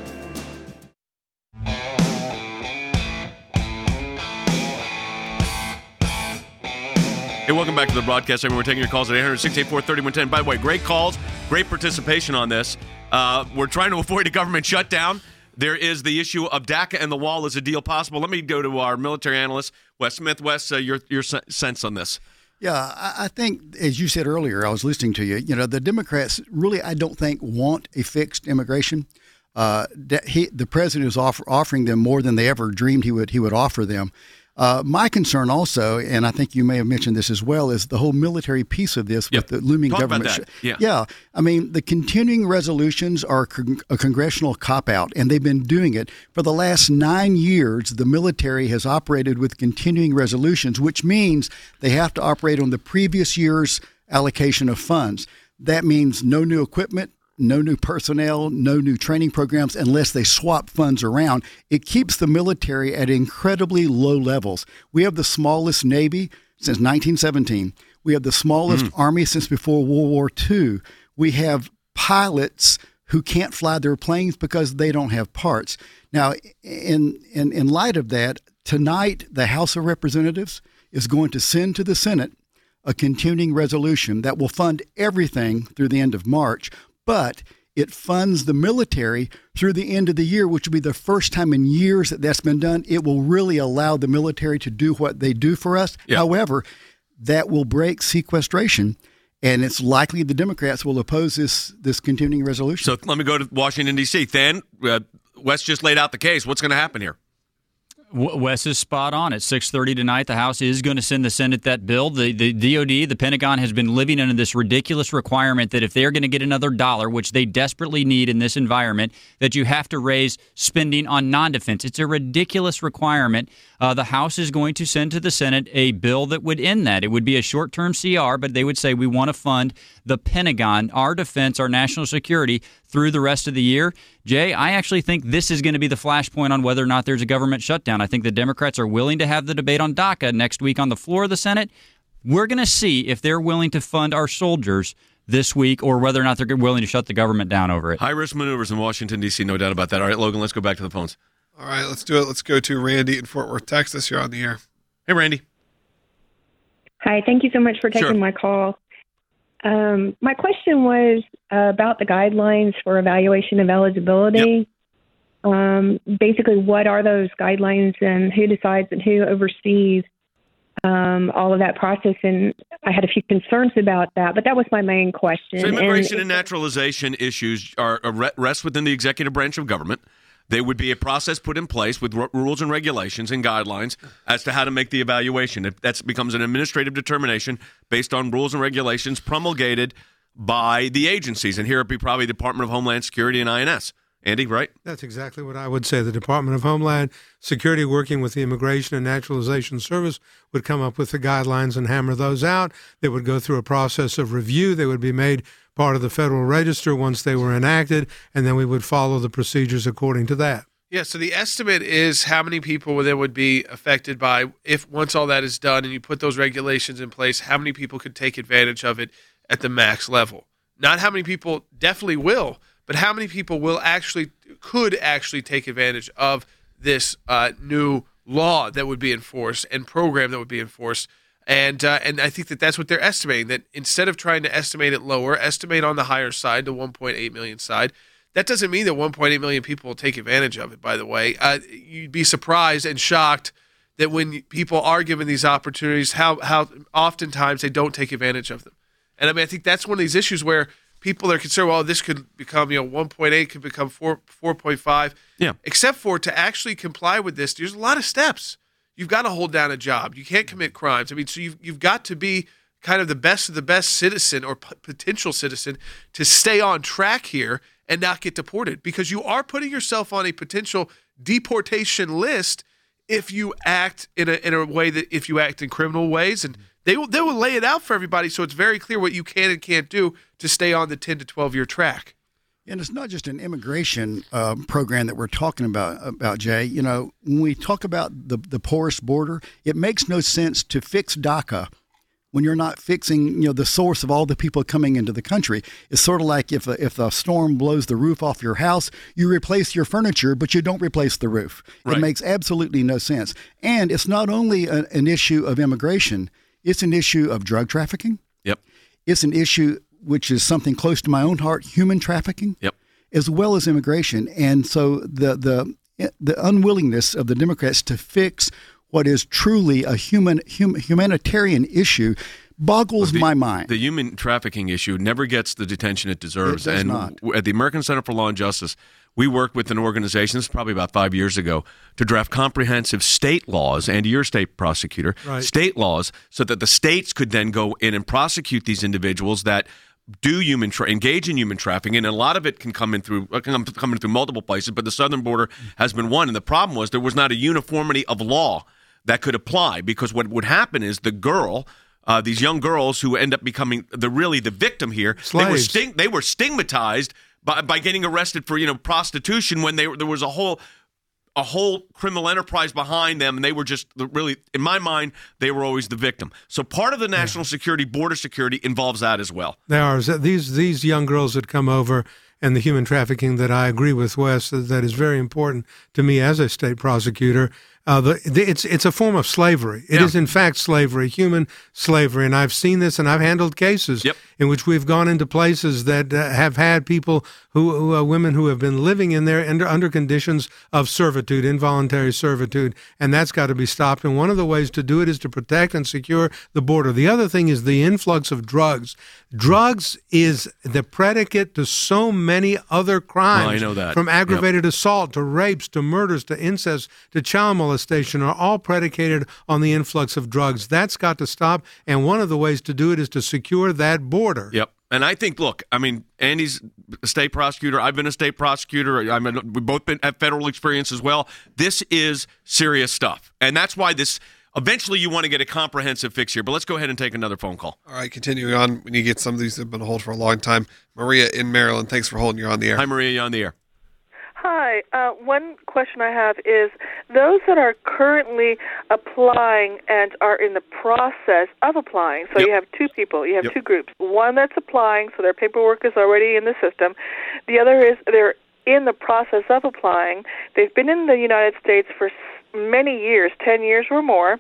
A: Hey, welcome back to the broadcast. We're taking your calls at eight hundred, six eight four, three one one zero. By the way, great calls, great participation on this. Uh, we're trying to avoid a government shutdown. There is the issue of DACA and the wall. Is a deal possible? Let me go to our military analyst, Wes Smith. Wes, uh, your your sense on this?
L: Yeah, I think, as you said earlier, I was listening to you, you know, the Democrats really, I don't think, want a fixed immigration. Uh, he, the president is offer, offering them more than they ever dreamed he would he would offer them. Uh, my concern also, and I think you may have mentioned this as well, is the whole military piece of this
A: yep.
L: with the looming
A: Talk
L: government.
A: About that. Yeah.
L: yeah, I mean, the continuing resolutions are con- a congressional cop-out, and they've been doing it. For the last nine years, the military has operated with continuing resolutions, which means they have to operate on the previous year's allocation of funds. That means no new equipment, no new personnel, no new training programs unless they swap funds around. It keeps the military at incredibly low levels. We have the smallest Navy since nineteen seventeen. We have the smallest mm. Army since before World War Two. We have pilots who can't fly their planes because they don't have parts. Now, in, in, in light of that, tonight the House of Representatives is going to send to the Senate a continuing resolution that will fund everything through the end of March, but it funds the military through the end of the year, which will be the first time in years that that's been done. It will really allow the military to do what they do for us. Yeah. However, that will break sequestration, and it's likely the Democrats will oppose this this continuing resolution.
A: So let me go to Washington, D C. Than, uh, Wes just laid out the case. What's going to happen here?
D: Wes is spot on. At six thirty tonight, the House is going to send the Senate that bill. The, the D O D, the Pentagon, has been living under this ridiculous requirement that if they're going to get another dollar, which they desperately need in this environment, that you have to raise spending on non-defense. It's a ridiculous requirement. Uh, the House is going to send to the Senate a bill that would end that. It would be a short-term C R, but they would say we want to fund the Pentagon, our defense, our national security through the rest of the year. Jay, I actually think this is going to be the flashpoint on whether or not there's a government shutdown. I think the Democrats are willing to have the debate on DACA next week on the floor of the Senate. We're going to see if they're willing to fund our soldiers this week or whether or not they're willing to shut the government down over it.
A: High-risk maneuvers in Washington, D C, no doubt about that. All right, Logan, let's go back to the phones.
E: All right, let's do it. Let's go to Randy in Fort Worth, Texas. You're on the air.
A: Hey, Randy.
M: Hi, thank you so much for taking
A: sure.
M: my call. Um, my question was uh, about the guidelines for evaluation of eligibility. Yep. Um, basically, what are those guidelines and who decides and who oversees um, all of that process? And I had a few concerns about that, but that was my main question.
A: So immigration and,
M: and
A: naturalization issues are, are rest within the executive branch of government. there would be a process put in place with r- rules and regulations and guidelines as to how to make the evaluation. It, that becomes an administrative determination based on rules and regulations promulgated by the agencies. And here it would be probably the Department of Homeland Security and I N S. Andy, right?
I: That's exactly what I would say. The Department of Homeland Security, working with the Immigration and Naturalization Service, would come up with the guidelines and hammer those out. They would go through a process of review. They would be made part of the Federal Register once they were enacted, and then we would follow the procedures according to that.
C: Yeah, so the estimate is how many people there would be affected by, if once all that is done and you put those regulations in place, how many people could take advantage of it at the max level. Not how many people definitely will, but how many people will actually, could actually take advantage of this uh, new law that would be enforced and program that would be enforced. And uh, and I think that that's what they're estimating, that instead of trying to estimate it lower, estimate on the higher side, the one point eight million side. That doesn't mean that one point eight million people will take advantage of it, by the way. Uh, you'd be surprised and shocked that when people are given these opportunities, how, how oftentimes they don't take advantage of them. And I mean, I think that's one of these issues where people are concerned, well, this could become, you know, one point eight could become four, four point five.
A: Yeah.
C: Except for to actually comply with this, there's a lot of steps. You've got to hold down a job. You can't commit crimes. I mean, so you've, you've got to be kind of the best of the best citizen or p- potential citizen to stay on track here and not get deported, because you are putting yourself on a potential deportation list if you act in a in a way that if you act in criminal ways, and they will they will lay it out for everybody, so it's very clear what you can and can't do to stay on the ten to twelve year track.
L: And it's not just an immigration uh, program that we're talking about, about Jay. You know, when we talk about the the porous border, it makes no sense to fix DACA when you're not fixing, you know, the source of all the people coming into the country. It's sort of like if a, if a storm blows the roof off your house, you replace your furniture, but you don't replace the roof. Right. It makes absolutely no sense. And it's not only a, an issue of immigration, it's an issue of drug trafficking.
A: Yep.
L: It's an issue which is something close to my own heart, human trafficking.
A: Yep.
L: As well as immigration. And so the the the unwillingness of the Democrats to fix what is truly a human hum, humanitarian issue boggles
A: the,
L: my mind.
A: The human trafficking issue never gets the detention it deserves.
L: It does
A: and
L: not.
A: w- at the American Center for Law and Justice, we worked with an organization, this is probably about five years ago, to draft comprehensive state laws, and your state prosecutor,
I: right.
A: state laws, so that the states could then go in and prosecute these individuals that do human tra- engage in human trafficking, and a lot of it can come in through uh, come, come in through multiple places, but the southern border has been one. And the problem was there was not a uniformity of law that could apply, because what would happen is the girl, uh, these young girls who end up becoming the really the victim here, they were, sting- they were stigmatized by, by getting arrested for, you know, prostitution when they there was a whole a whole criminal enterprise behind them, and they were just really, in my mind, they were always the victim. So part of the national yeah. security, border security, involves that as well.
I: There are these these young girls that come over, and the human trafficking that I agree with Wes that, that is very important to me as a state prosecutor. Uh, the, the, it's it's a form of slavery. It yeah. is in fact slavery, human slavery, and I've seen this, and I've handled cases
A: yep.
I: in which we've gone into places that uh, have had people who, who uh, women who have been living in there under, under conditions of servitude, involuntary servitude, and that's got to be stopped. And one of the ways to do it is to protect and secure the border. The other thing is the influx of drugs. Drugs is the predicate to so many other crimes.
A: Well, I know that.
I: From aggravated
A: yep.
I: assault to rapes to murders to incest to child molestation are all predicated on the influx of drugs. That's got to stop, and one of the ways to do it is to secure that border.
A: Yep. And I think, look, I mean, Andy's a state prosecutor. I've been a state prosecutor. I mean, we've both been have federal experience as well. This is serious stuff, and that's why this. Eventually, you want to get a comprehensive fix here. But let's go ahead and take another phone call.
E: All right, continuing on. We need to get some of these that have been on hold for a long time. Maria in Maryland, thanks for holding. You're on the air.
A: Hi, Maria. You're on the air.
N: Hi. Uh, one question I have is those that are currently applying and are in the process of applying. So
A: yep.
N: you have two people. You have
A: yep.
N: two groups. One that's applying, so their paperwork is already in the system. The other is they're in the process of applying. They've been in the United States for many years, ten years or more.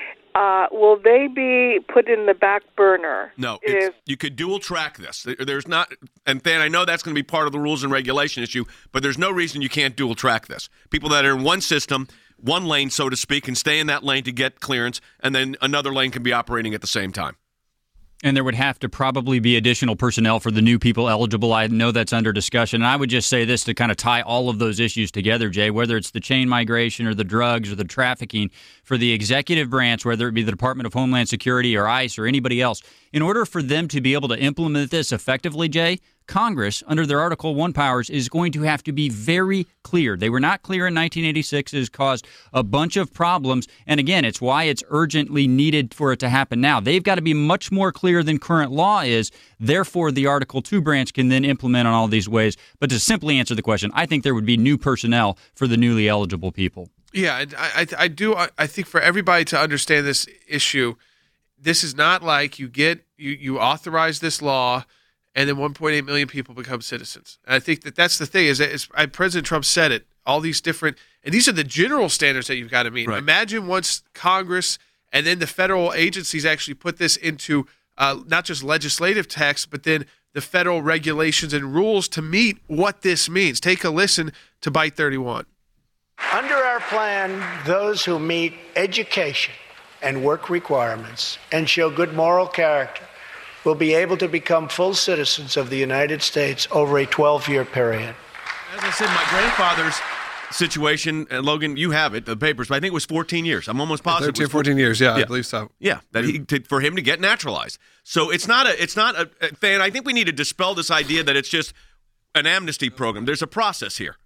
N: Uh, will they be put in the back burner?
A: No, it's, you could dual track this. There's not, and Dan, I know that's going to be part of the rules and regulation issue, but there's no reason you can't dual track this. People that are in one system, one lane, so to speak, can stay in that lane to get clearance, and then another lane can be operating at the same time.
D: And there would have to probably be additional personnel for the new people eligible. I know that's under discussion. And I would just say this to kind of tie all of those issues together, Jay, whether it's the chain migration or the drugs or the trafficking, for the executive branch, whether it be the Department of Homeland Security or ICE or anybody else, in order for them to be able to implement this effectively, Jay, Congress, under their Article one powers, is going to have to be very clear. They were not clear in nineteen eighty-six. It has caused a bunch of problems. And again, it's why it's urgently needed for it to happen now. They've got to be much more clear than current law is. Therefore, the Article two branch can then implement on all these ways. But to simply answer the question, I think there would be new personnel for the newly eligible people.
C: Yeah, I, I, I do. I think for everybody to understand this issue, this is not like you get you, you authorize this law and then one point eight million people become citizens. And I think that that's the thing is, that is President Trump said it, all these different, and these are the general standards that you've got to meet. Right. Imagine once Congress and then the federal agencies actually put this into uh, not just legislative text, but then the federal regulations and rules to meet what this means. Take a listen to Byte thirty-one.
O: Under our plan, those who meet education and work requirements and show good moral character will be able to become full citizens of the United States over a twelve-year period.
A: As I said, my grandfather's situation, and Logan, you have it, the papers, but I think it was fourteen years. I'm almost positive.
E: thirteen, fourteen years, yeah, yeah, I believe so.
A: Yeah, that he, to, for him to get naturalized. So it's not a, it's not a, a thing. I think we need to dispel this idea that it's just an amnesty program. There's a process here.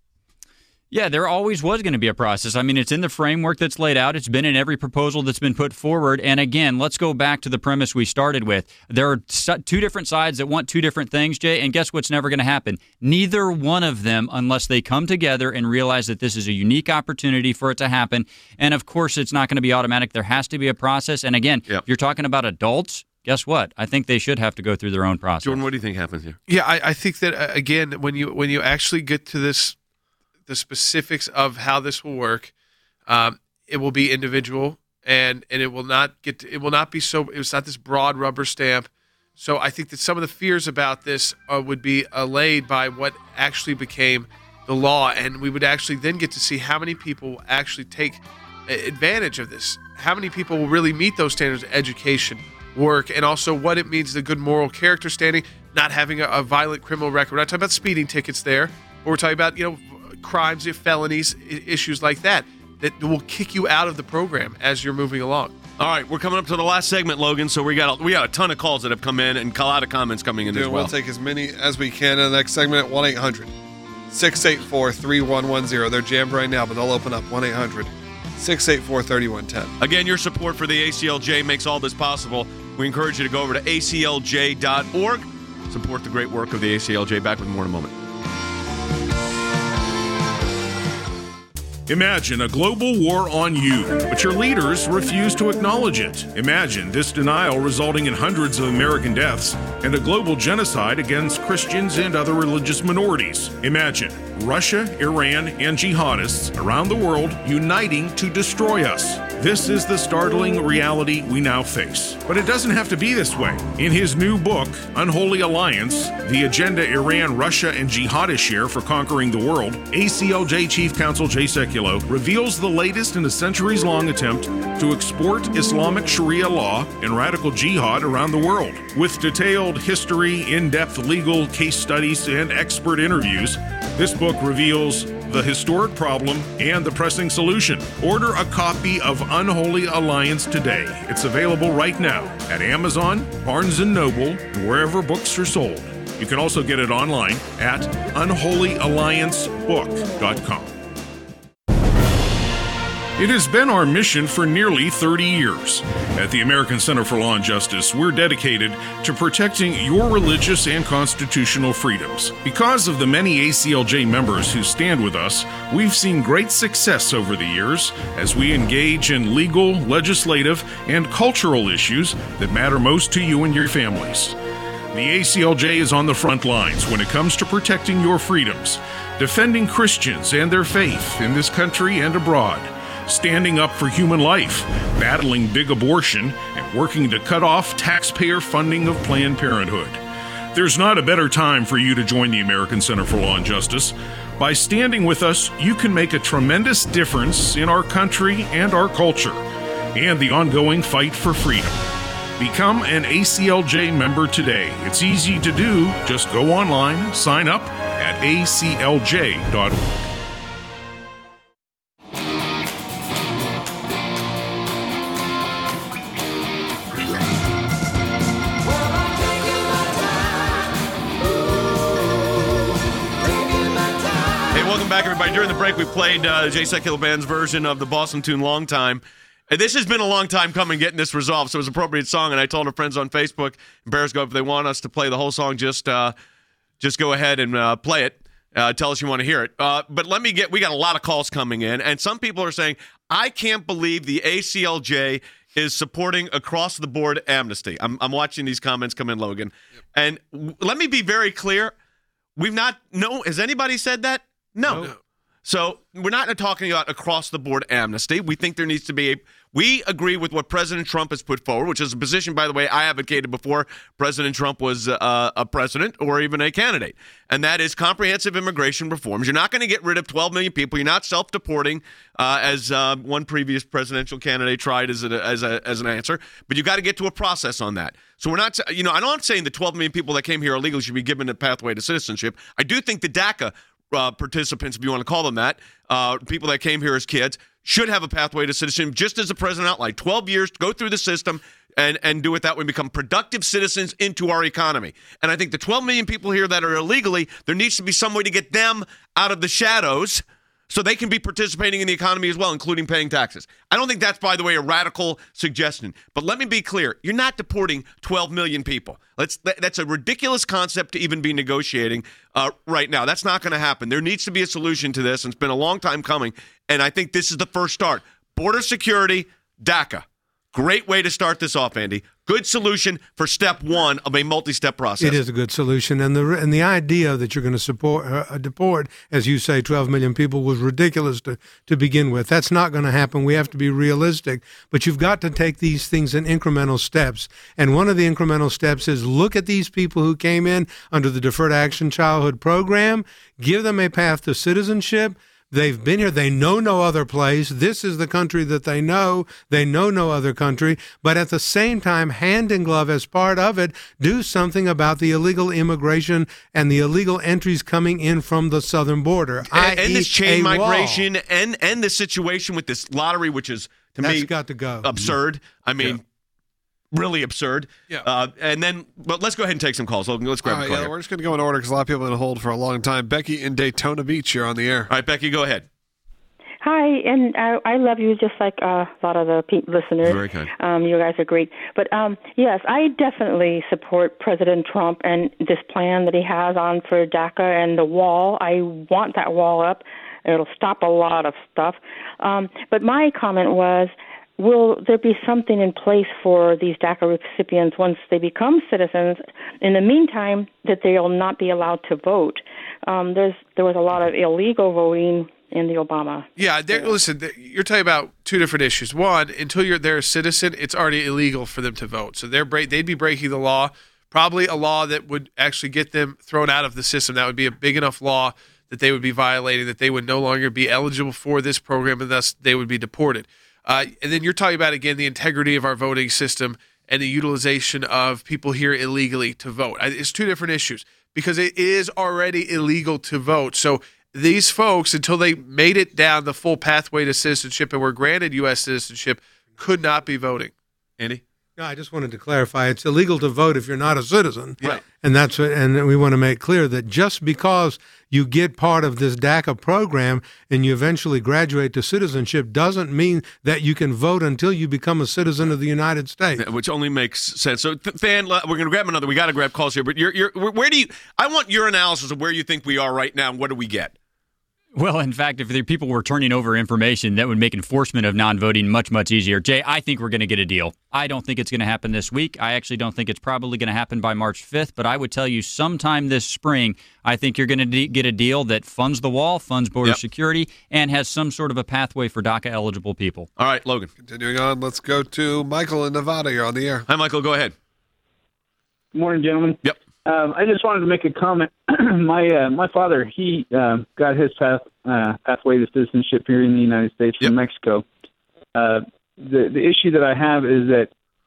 D: Yeah, there always was going to be a process. I mean, it's in the framework that's laid out. It's been in every proposal that's been put forward. And again, let's go back to the premise we started with. There are two different sides that want two different things, Jay, and guess what's never going to happen? Neither one of them, unless they come together and realize that this is a unique opportunity for it to happen. And of course, it's not going to be automatic. There has to be a process. And again, yep. You're talking about adults. Guess what? I think they should have to go through their own process.
A: Jordan, what do you think happens here?
C: Yeah, I, I think that, uh, again, when you when you actually get to this, the specifics of how this will work, um, it will be individual, and and it will not get to, it will not be so it's not this broad rubber stamp. So I think that some of the fears about this uh, would be allayed by what actually became the law, and we would actually then get to see how many people actually take advantage of this, how many people will really meet those standards of education, work, and also what it means, the good moral character standing, not having a, a violent criminal record. We're not talking about speeding tickets there, but we're talking about, you know, crimes, felonies, issues like that, that will kick you out of the program as you're moving along.
A: All right, we're coming up to the last segment, Logan, so we got a, we got a ton of calls that have come in and a lot of comments coming in
E: Dude,
A: as well.
E: We'll take as many as we can in the next segment at one eight hundred six eight four three one one zero. They're jammed right now, but they'll open up one eight hundred six eight four three one one zero.
A: Again, your support for the A C L J makes all this possible. We encourage you to go over to A C L J dot org. Support the great work of the A C L J. Back with more in a moment.
F: Imagine a global war on you, but your leaders refuse to acknowledge it. Imagine this denial resulting in hundreds of American deaths and a global genocide against Christians and other religious minorities. Imagine Russia, Iran, and jihadists around the world uniting to destroy us. This is the startling reality we now face. But it doesn't have to be this way. In his new book, Unholy Alliance, The Agenda Iran, Russia, and Jihadists Share for Conquering the World, A C L J Chief Counsel Jay Sekulow reveals the latest in a centuries-long attempt to export Islamic Sharia law and radical jihad around the world. With detailed history, in-depth legal case studies, and expert interviews, this book reveals the historic problem and the pressing solution. Order a copy of Unholy Alliance today. It's available right now at Amazon, Barnes and Noble, and wherever books are sold. You can also get it online at unholy alliance book dot com. It has been our mission for nearly thirty years. At the American Center for Law and Justice, we're dedicated to protecting your religious and constitutional freedoms. Because of the many A C L J members who stand with us, we've seen great success over the years as we engage in legal, legislative, and cultural issues that matter most to you and your families. The A C L J is on the front lines when it comes to protecting your freedoms, defending Christians and their faith in this country and abroad, standing up for human life, battling big abortion, and working to cut off taxpayer funding of Planned Parenthood. There's not a better time for you to join the American Center for Law and Justice. By standing with us, you can make a tremendous difference in our country and our culture, and the ongoing fight for freedom. Become an A C L J member today. It's easy to do. Just go online, sign up at A C L J dot org.
A: Welcome back, everybody. During the break, we played uh, Jay Sekulow Band's version of the Boston tune Long Time. And this has been a long time coming, getting this resolved, so it was an appropriate song. And I told our friends on Facebook and Periscope, if they want us to play the whole song, just uh, just go ahead and uh, play it. Uh, tell us you want to hear it. Uh, but let me get, we got a lot of calls coming in, and some people are saying, I can't believe the A C L J is supporting across-the-board amnesty. I'm, I'm watching these comments come in, Logan. Yep. And w- let me be very clear. We've not, no, has anybody said that? No. no. So we're not talking about across-the-board amnesty. We think there needs to be a – we agree with what President Trump has put forward, which is a position, by the way, I advocated before President Trump was uh, a president or even a candidate, and that is comprehensive immigration reforms. You're not going to get rid of twelve million people. You're not self-deporting, uh, as uh, one previous presidential candidate tried as, a, as, a, as an answer, but you've got to get to a process on that. So we're not – you know, I'm not saying the twelve million people that came here illegally should be given a pathway to citizenship. I do think the DACA – Uh, participants, if you want to call them that, uh, people that came here as kids, should have a pathway to citizenship, just as the president outlined. twelve years to go through the system and, and do it that way, become productive citizens into our economy. And I think the twelve million people here that are illegally, there needs to be some way to get them out of the shadows so they can be participating in the economy as well, including paying taxes. I don't think that's, by the way, a radical suggestion. But let me be clear. You're not deporting twelve million people. Let's, that, that's a ridiculous concept to even be negotiating uh, right now. That's not going to happen. There needs to be a solution to this, and it's been a long time coming. And I think this is the first start. Border security, DACA. Great way to start this off, Andy. Good solution for step one of a multi-step process.
I: It is a good solution, and the and the idea that you're going to support uh, deport, as you say, twelve million people was ridiculous to, to begin with. That's not going to happen. We have to be realistic, but you've got to take these things in incremental steps. And one of the incremental steps is look at these people who came in under the Deferred Action Childhood Program, give them a path to citizenship. They've been here. They know no other place. This is the country that they know. They know no other country. But at the same time, hand in glove as part of it, do something about the illegal immigration and the illegal entries coming in from the southern border.
A: And, and this chain migration
I: wall.
A: and and the situation with this lottery, which is, to
I: That's
A: me,
I: got to go.
A: absurd. I mean, yeah. really absurd.
E: Yeah.
A: Uh, and then, but let's go ahead and take some calls. Let's grab
E: All right,
A: a call.
E: yeah,
A: here.
E: we're just going to go in order because a lot of people have been hold for a long time. Becky in Daytona Beach, you're on the air.
A: All right, Becky, go ahead.
P: Hi, and I, I love you just like uh, a lot of the pe- listeners.
A: Very kind.
P: Um, you guys are great. But um, yes, I definitely support President Trump and this plan that he has on for DACA and the wall. I want that wall up. It'll stop a lot of stuff. Um, but my comment was, will there be something in place for these DACA recipients once they become citizens? In the meantime, that they'll not be allowed to vote. Um, there's there was a lot of illegal voting in the Obama.
C: Yeah, listen, you're talking about two different issues. One, until you're they're a citizen, it's already illegal for them to vote. So they're break, they'd be breaking the law, probably a law that would actually get them thrown out of the system. That would be a big enough law that they would be violating, that they would no longer be eligible for this program, and thus they would be deported. Uh, and then you're talking about, again, the integrity of our voting system and the utilization of people here illegally to vote. It's two different issues because it is already illegal to vote. So these folks, until they made it down the full pathway to citizenship and were granted U S citizenship, could not be voting.
A: Andy?
I: No, I just wanted to clarify. It's illegal to vote if you're not a citizen.
A: Right.
I: And that's what, and we want to make clear that just because you get part of this DACA program and you eventually graduate to citizenship doesn't mean that you can vote until you become a citizen of the United States.
A: Which only makes sense. So, Than, we're going to grab another. We got to grab calls here. But you're, you're, where do you? I want your analysis of where you think we are right now. And what do we get?
D: Well, in fact, if the people were turning over information, that would make enforcement of non-voting much, much easier. Jay, I think we're going to get a deal. I don't think it's going to happen this week. I actually don't think it's probably going to happen by March fifth, but I would tell you sometime this spring, I think you're going to de- get a deal that funds the wall, funds border yep. security, and has some sort of a pathway for DACA-eligible people.
A: All right, Logan.
E: Continuing on, let's go to Michael in Nevada. You're on the air.
A: Hi, Michael. Go ahead.
Q: Good morning, gentlemen.
A: Yep.
Q: Um, I just wanted to make a comment. my uh, my father, he uh, got his path uh, pathway to citizenship here in the United States from yep. Mexico. Uh, the the issue that I have is that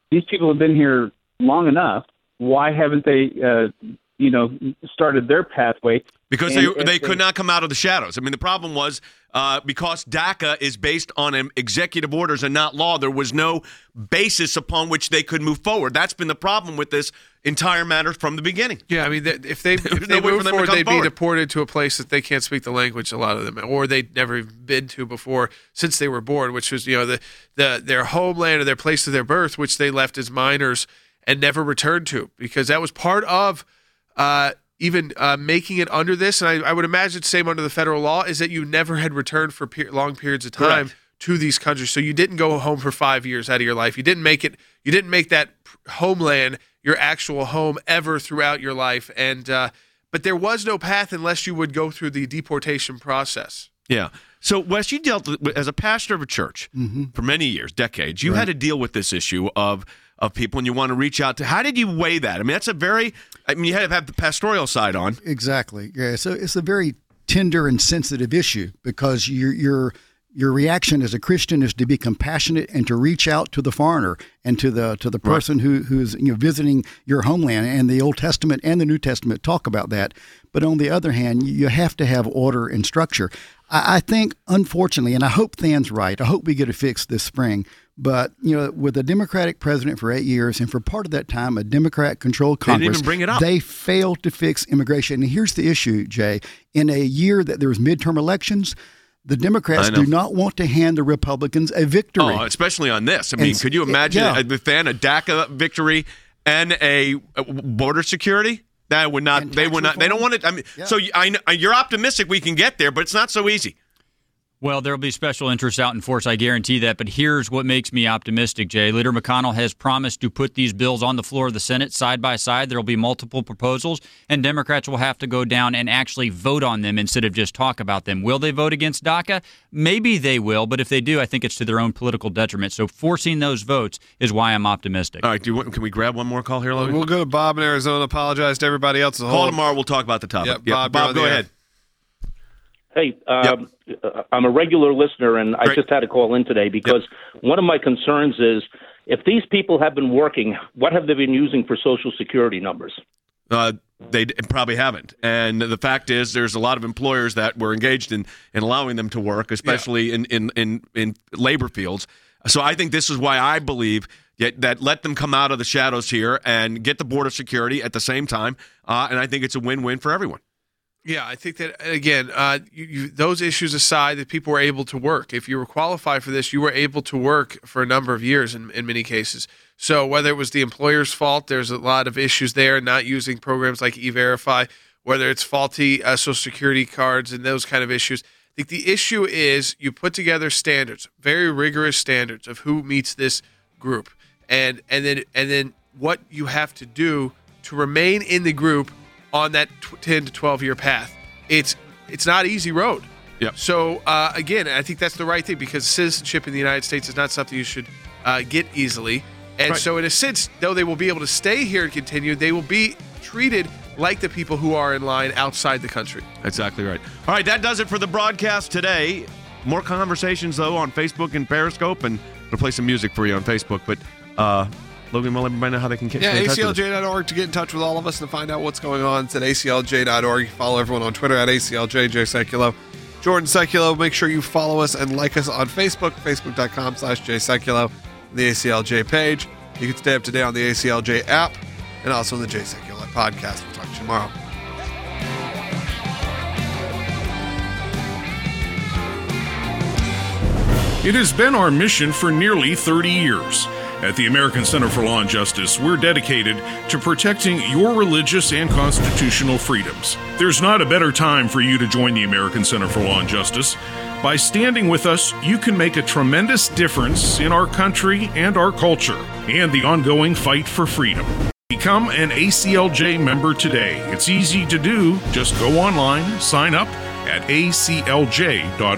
Q: these people have been here long enough. Why haven't they, uh, you know, started their pathway?
A: Because
Q: And
A: they
Q: if
A: they could not come out of the shadows. I mean, the problem was uh, because DACA is based on um, executive orders and not law, there was no basis upon which they could move forward. That's been the problem with this entire matter from the beginning.
C: Yeah, I mean, th- if they if they
A: no way
C: move
A: for them to
C: forward,
A: come
C: they'd
A: forward.
C: be deported to a place that they can't speak the language. A lot of them, or they'd never been to before since they were born, which was you know the the their homeland or their place of their birth, which they left as minors and never returned to, because that was part of. Uh, even uh, making it under this, and I, I would imagine same under the federal law, is that you never had returned for per- long periods of time
A: Correct.
C: to these countries. So you didn't go home for five years out of your life. You didn't make it. You didn't make that homeland your actual home ever throughout your life. And uh, but there was no path unless you would go through the deportation process.
A: Yeah. So, Wes, you dealt with, as a pastor of a church for many years, decades. You
L: Right.
A: had to deal with this issue of of people, and you want to reach out to. How did you weigh that? I mean, that's a very. I mean, you had to have the pastoral side on.
L: Exactly. Yeah. So it's a very tender and sensitive issue because your your your reaction as a Christian is to be compassionate and to reach out to the foreigner and to the to the person who who's you know visiting your homeland. And the Old Testament and the New Testament talk about that. But on the other hand, you have to have order and structure. I, I think, unfortunately, and I hope Than's right. I hope we get it fixed this spring. But, you know, with a Democratic president for eight years and for part of that time, a Democrat-controlled
A: They didn't
L: Congress,
A: even bring it up.
L: they failed to fix immigration. And here's the issue, Jay. In a year that there was midterm elections, the Democrats
A: I know.
L: do not want to hand the Republicans a victory.
A: Oh, especially on this. I mean,
L: And-
A: could you imagine
L: yeah.
A: a, Nathan, a DACA victory and a, a border security? That would not. They would not. They don't want it. I mean,
L: Yeah.
A: so you, I, know- you're optimistic we can get there, but it's not so easy.
D: Well, there will be special interests out in force, I guarantee that. But here's what makes me optimistic, Jay. Leader McConnell has promised to put these bills on the floor of the Senate side by side. There will be multiple proposals, and Democrats will have to go down and actually vote on them instead of just talk about them. Will they vote against DACA? Maybe they will, but if they do, I think it's to their own political detriment. So forcing those votes is why I'm optimistic.
A: All right, do you want, can we grab one more call here, Louie?
E: We'll go to Bob in Arizona. Apologize to everybody else.
A: Call tomorrow. We'll talk about the topic.
E: Yep,
A: Yep,
E: Bob,
A: Bob,
E: you're on
A: go
E: the air.
A: ahead.
R: Hey, um, uh, I'm a regular listener, and I just had to call in today because one of my concerns is if these people have been working, what have they been using for Social Security numbers?
A: Uh, they d- probably haven't. And the fact is, there's a lot of employers that were engaged in, in allowing them to work, especially in, in, in, in labor fields. So I think this is why I believe that, that let them come out of the shadows here and get the border security at the same time. Uh, and I think it's a win-win for everyone.
C: Yeah, I think that, again, uh, you, you, those issues aside, that people were able to work. If you were qualified for this, you were able to work for a number of years in, in many cases. So whether it was the employer's fault, there's a lot of issues there, not using programs like E-Verify, whether it's faulty uh, Social Security cards and those kind of issues. I think the issue is you put together standards, very rigorous standards of who meets this group, and and then and then what you have to do to remain in the group on that ten to twelve year path. It's it's not an easy road.
A: Yeah.
C: So uh, again, I think that's the right thing because citizenship in the United States is not something you should uh, get easily. And
A: Right.
C: so in a sense, though they will be able to stay here and continue, they will be treated like the people who are in line outside the country.
A: Exactly right. All right, that does it for the broadcast today. More conversations, though, on Facebook and Periscope, and we'll play some music for you on Facebook. But, uh, Logan, will everybody know how they can get
E: Yeah,
A: in
E: A
A: touch
E: C L
A: with us?
E: J dot org to get in touch with all of us and find out what's going on. It's at A C L J dot org. Follow everyone on Twitter at A C L J, Jay Sekulow. Jordan Sekulow, make sure you follow us and like us on Facebook, facebook.com slash Jay Sekulow, the A C L J page. You can stay up to date on the A C L J app and also on the Jay Sekulow podcast. We'll talk to you tomorrow.
F: It has been our mission for nearly thirty years. At the American Center for Law and Justice, we're dedicated to protecting your religious and constitutional freedoms. There's not a better time for you to join the American Center for Law and Justice. By standing with us, you can make a tremendous difference in our country and our culture and the ongoing fight for freedom. Become an A C L J member today. It's easy to do. Just go online, sign up at A C L J dot org.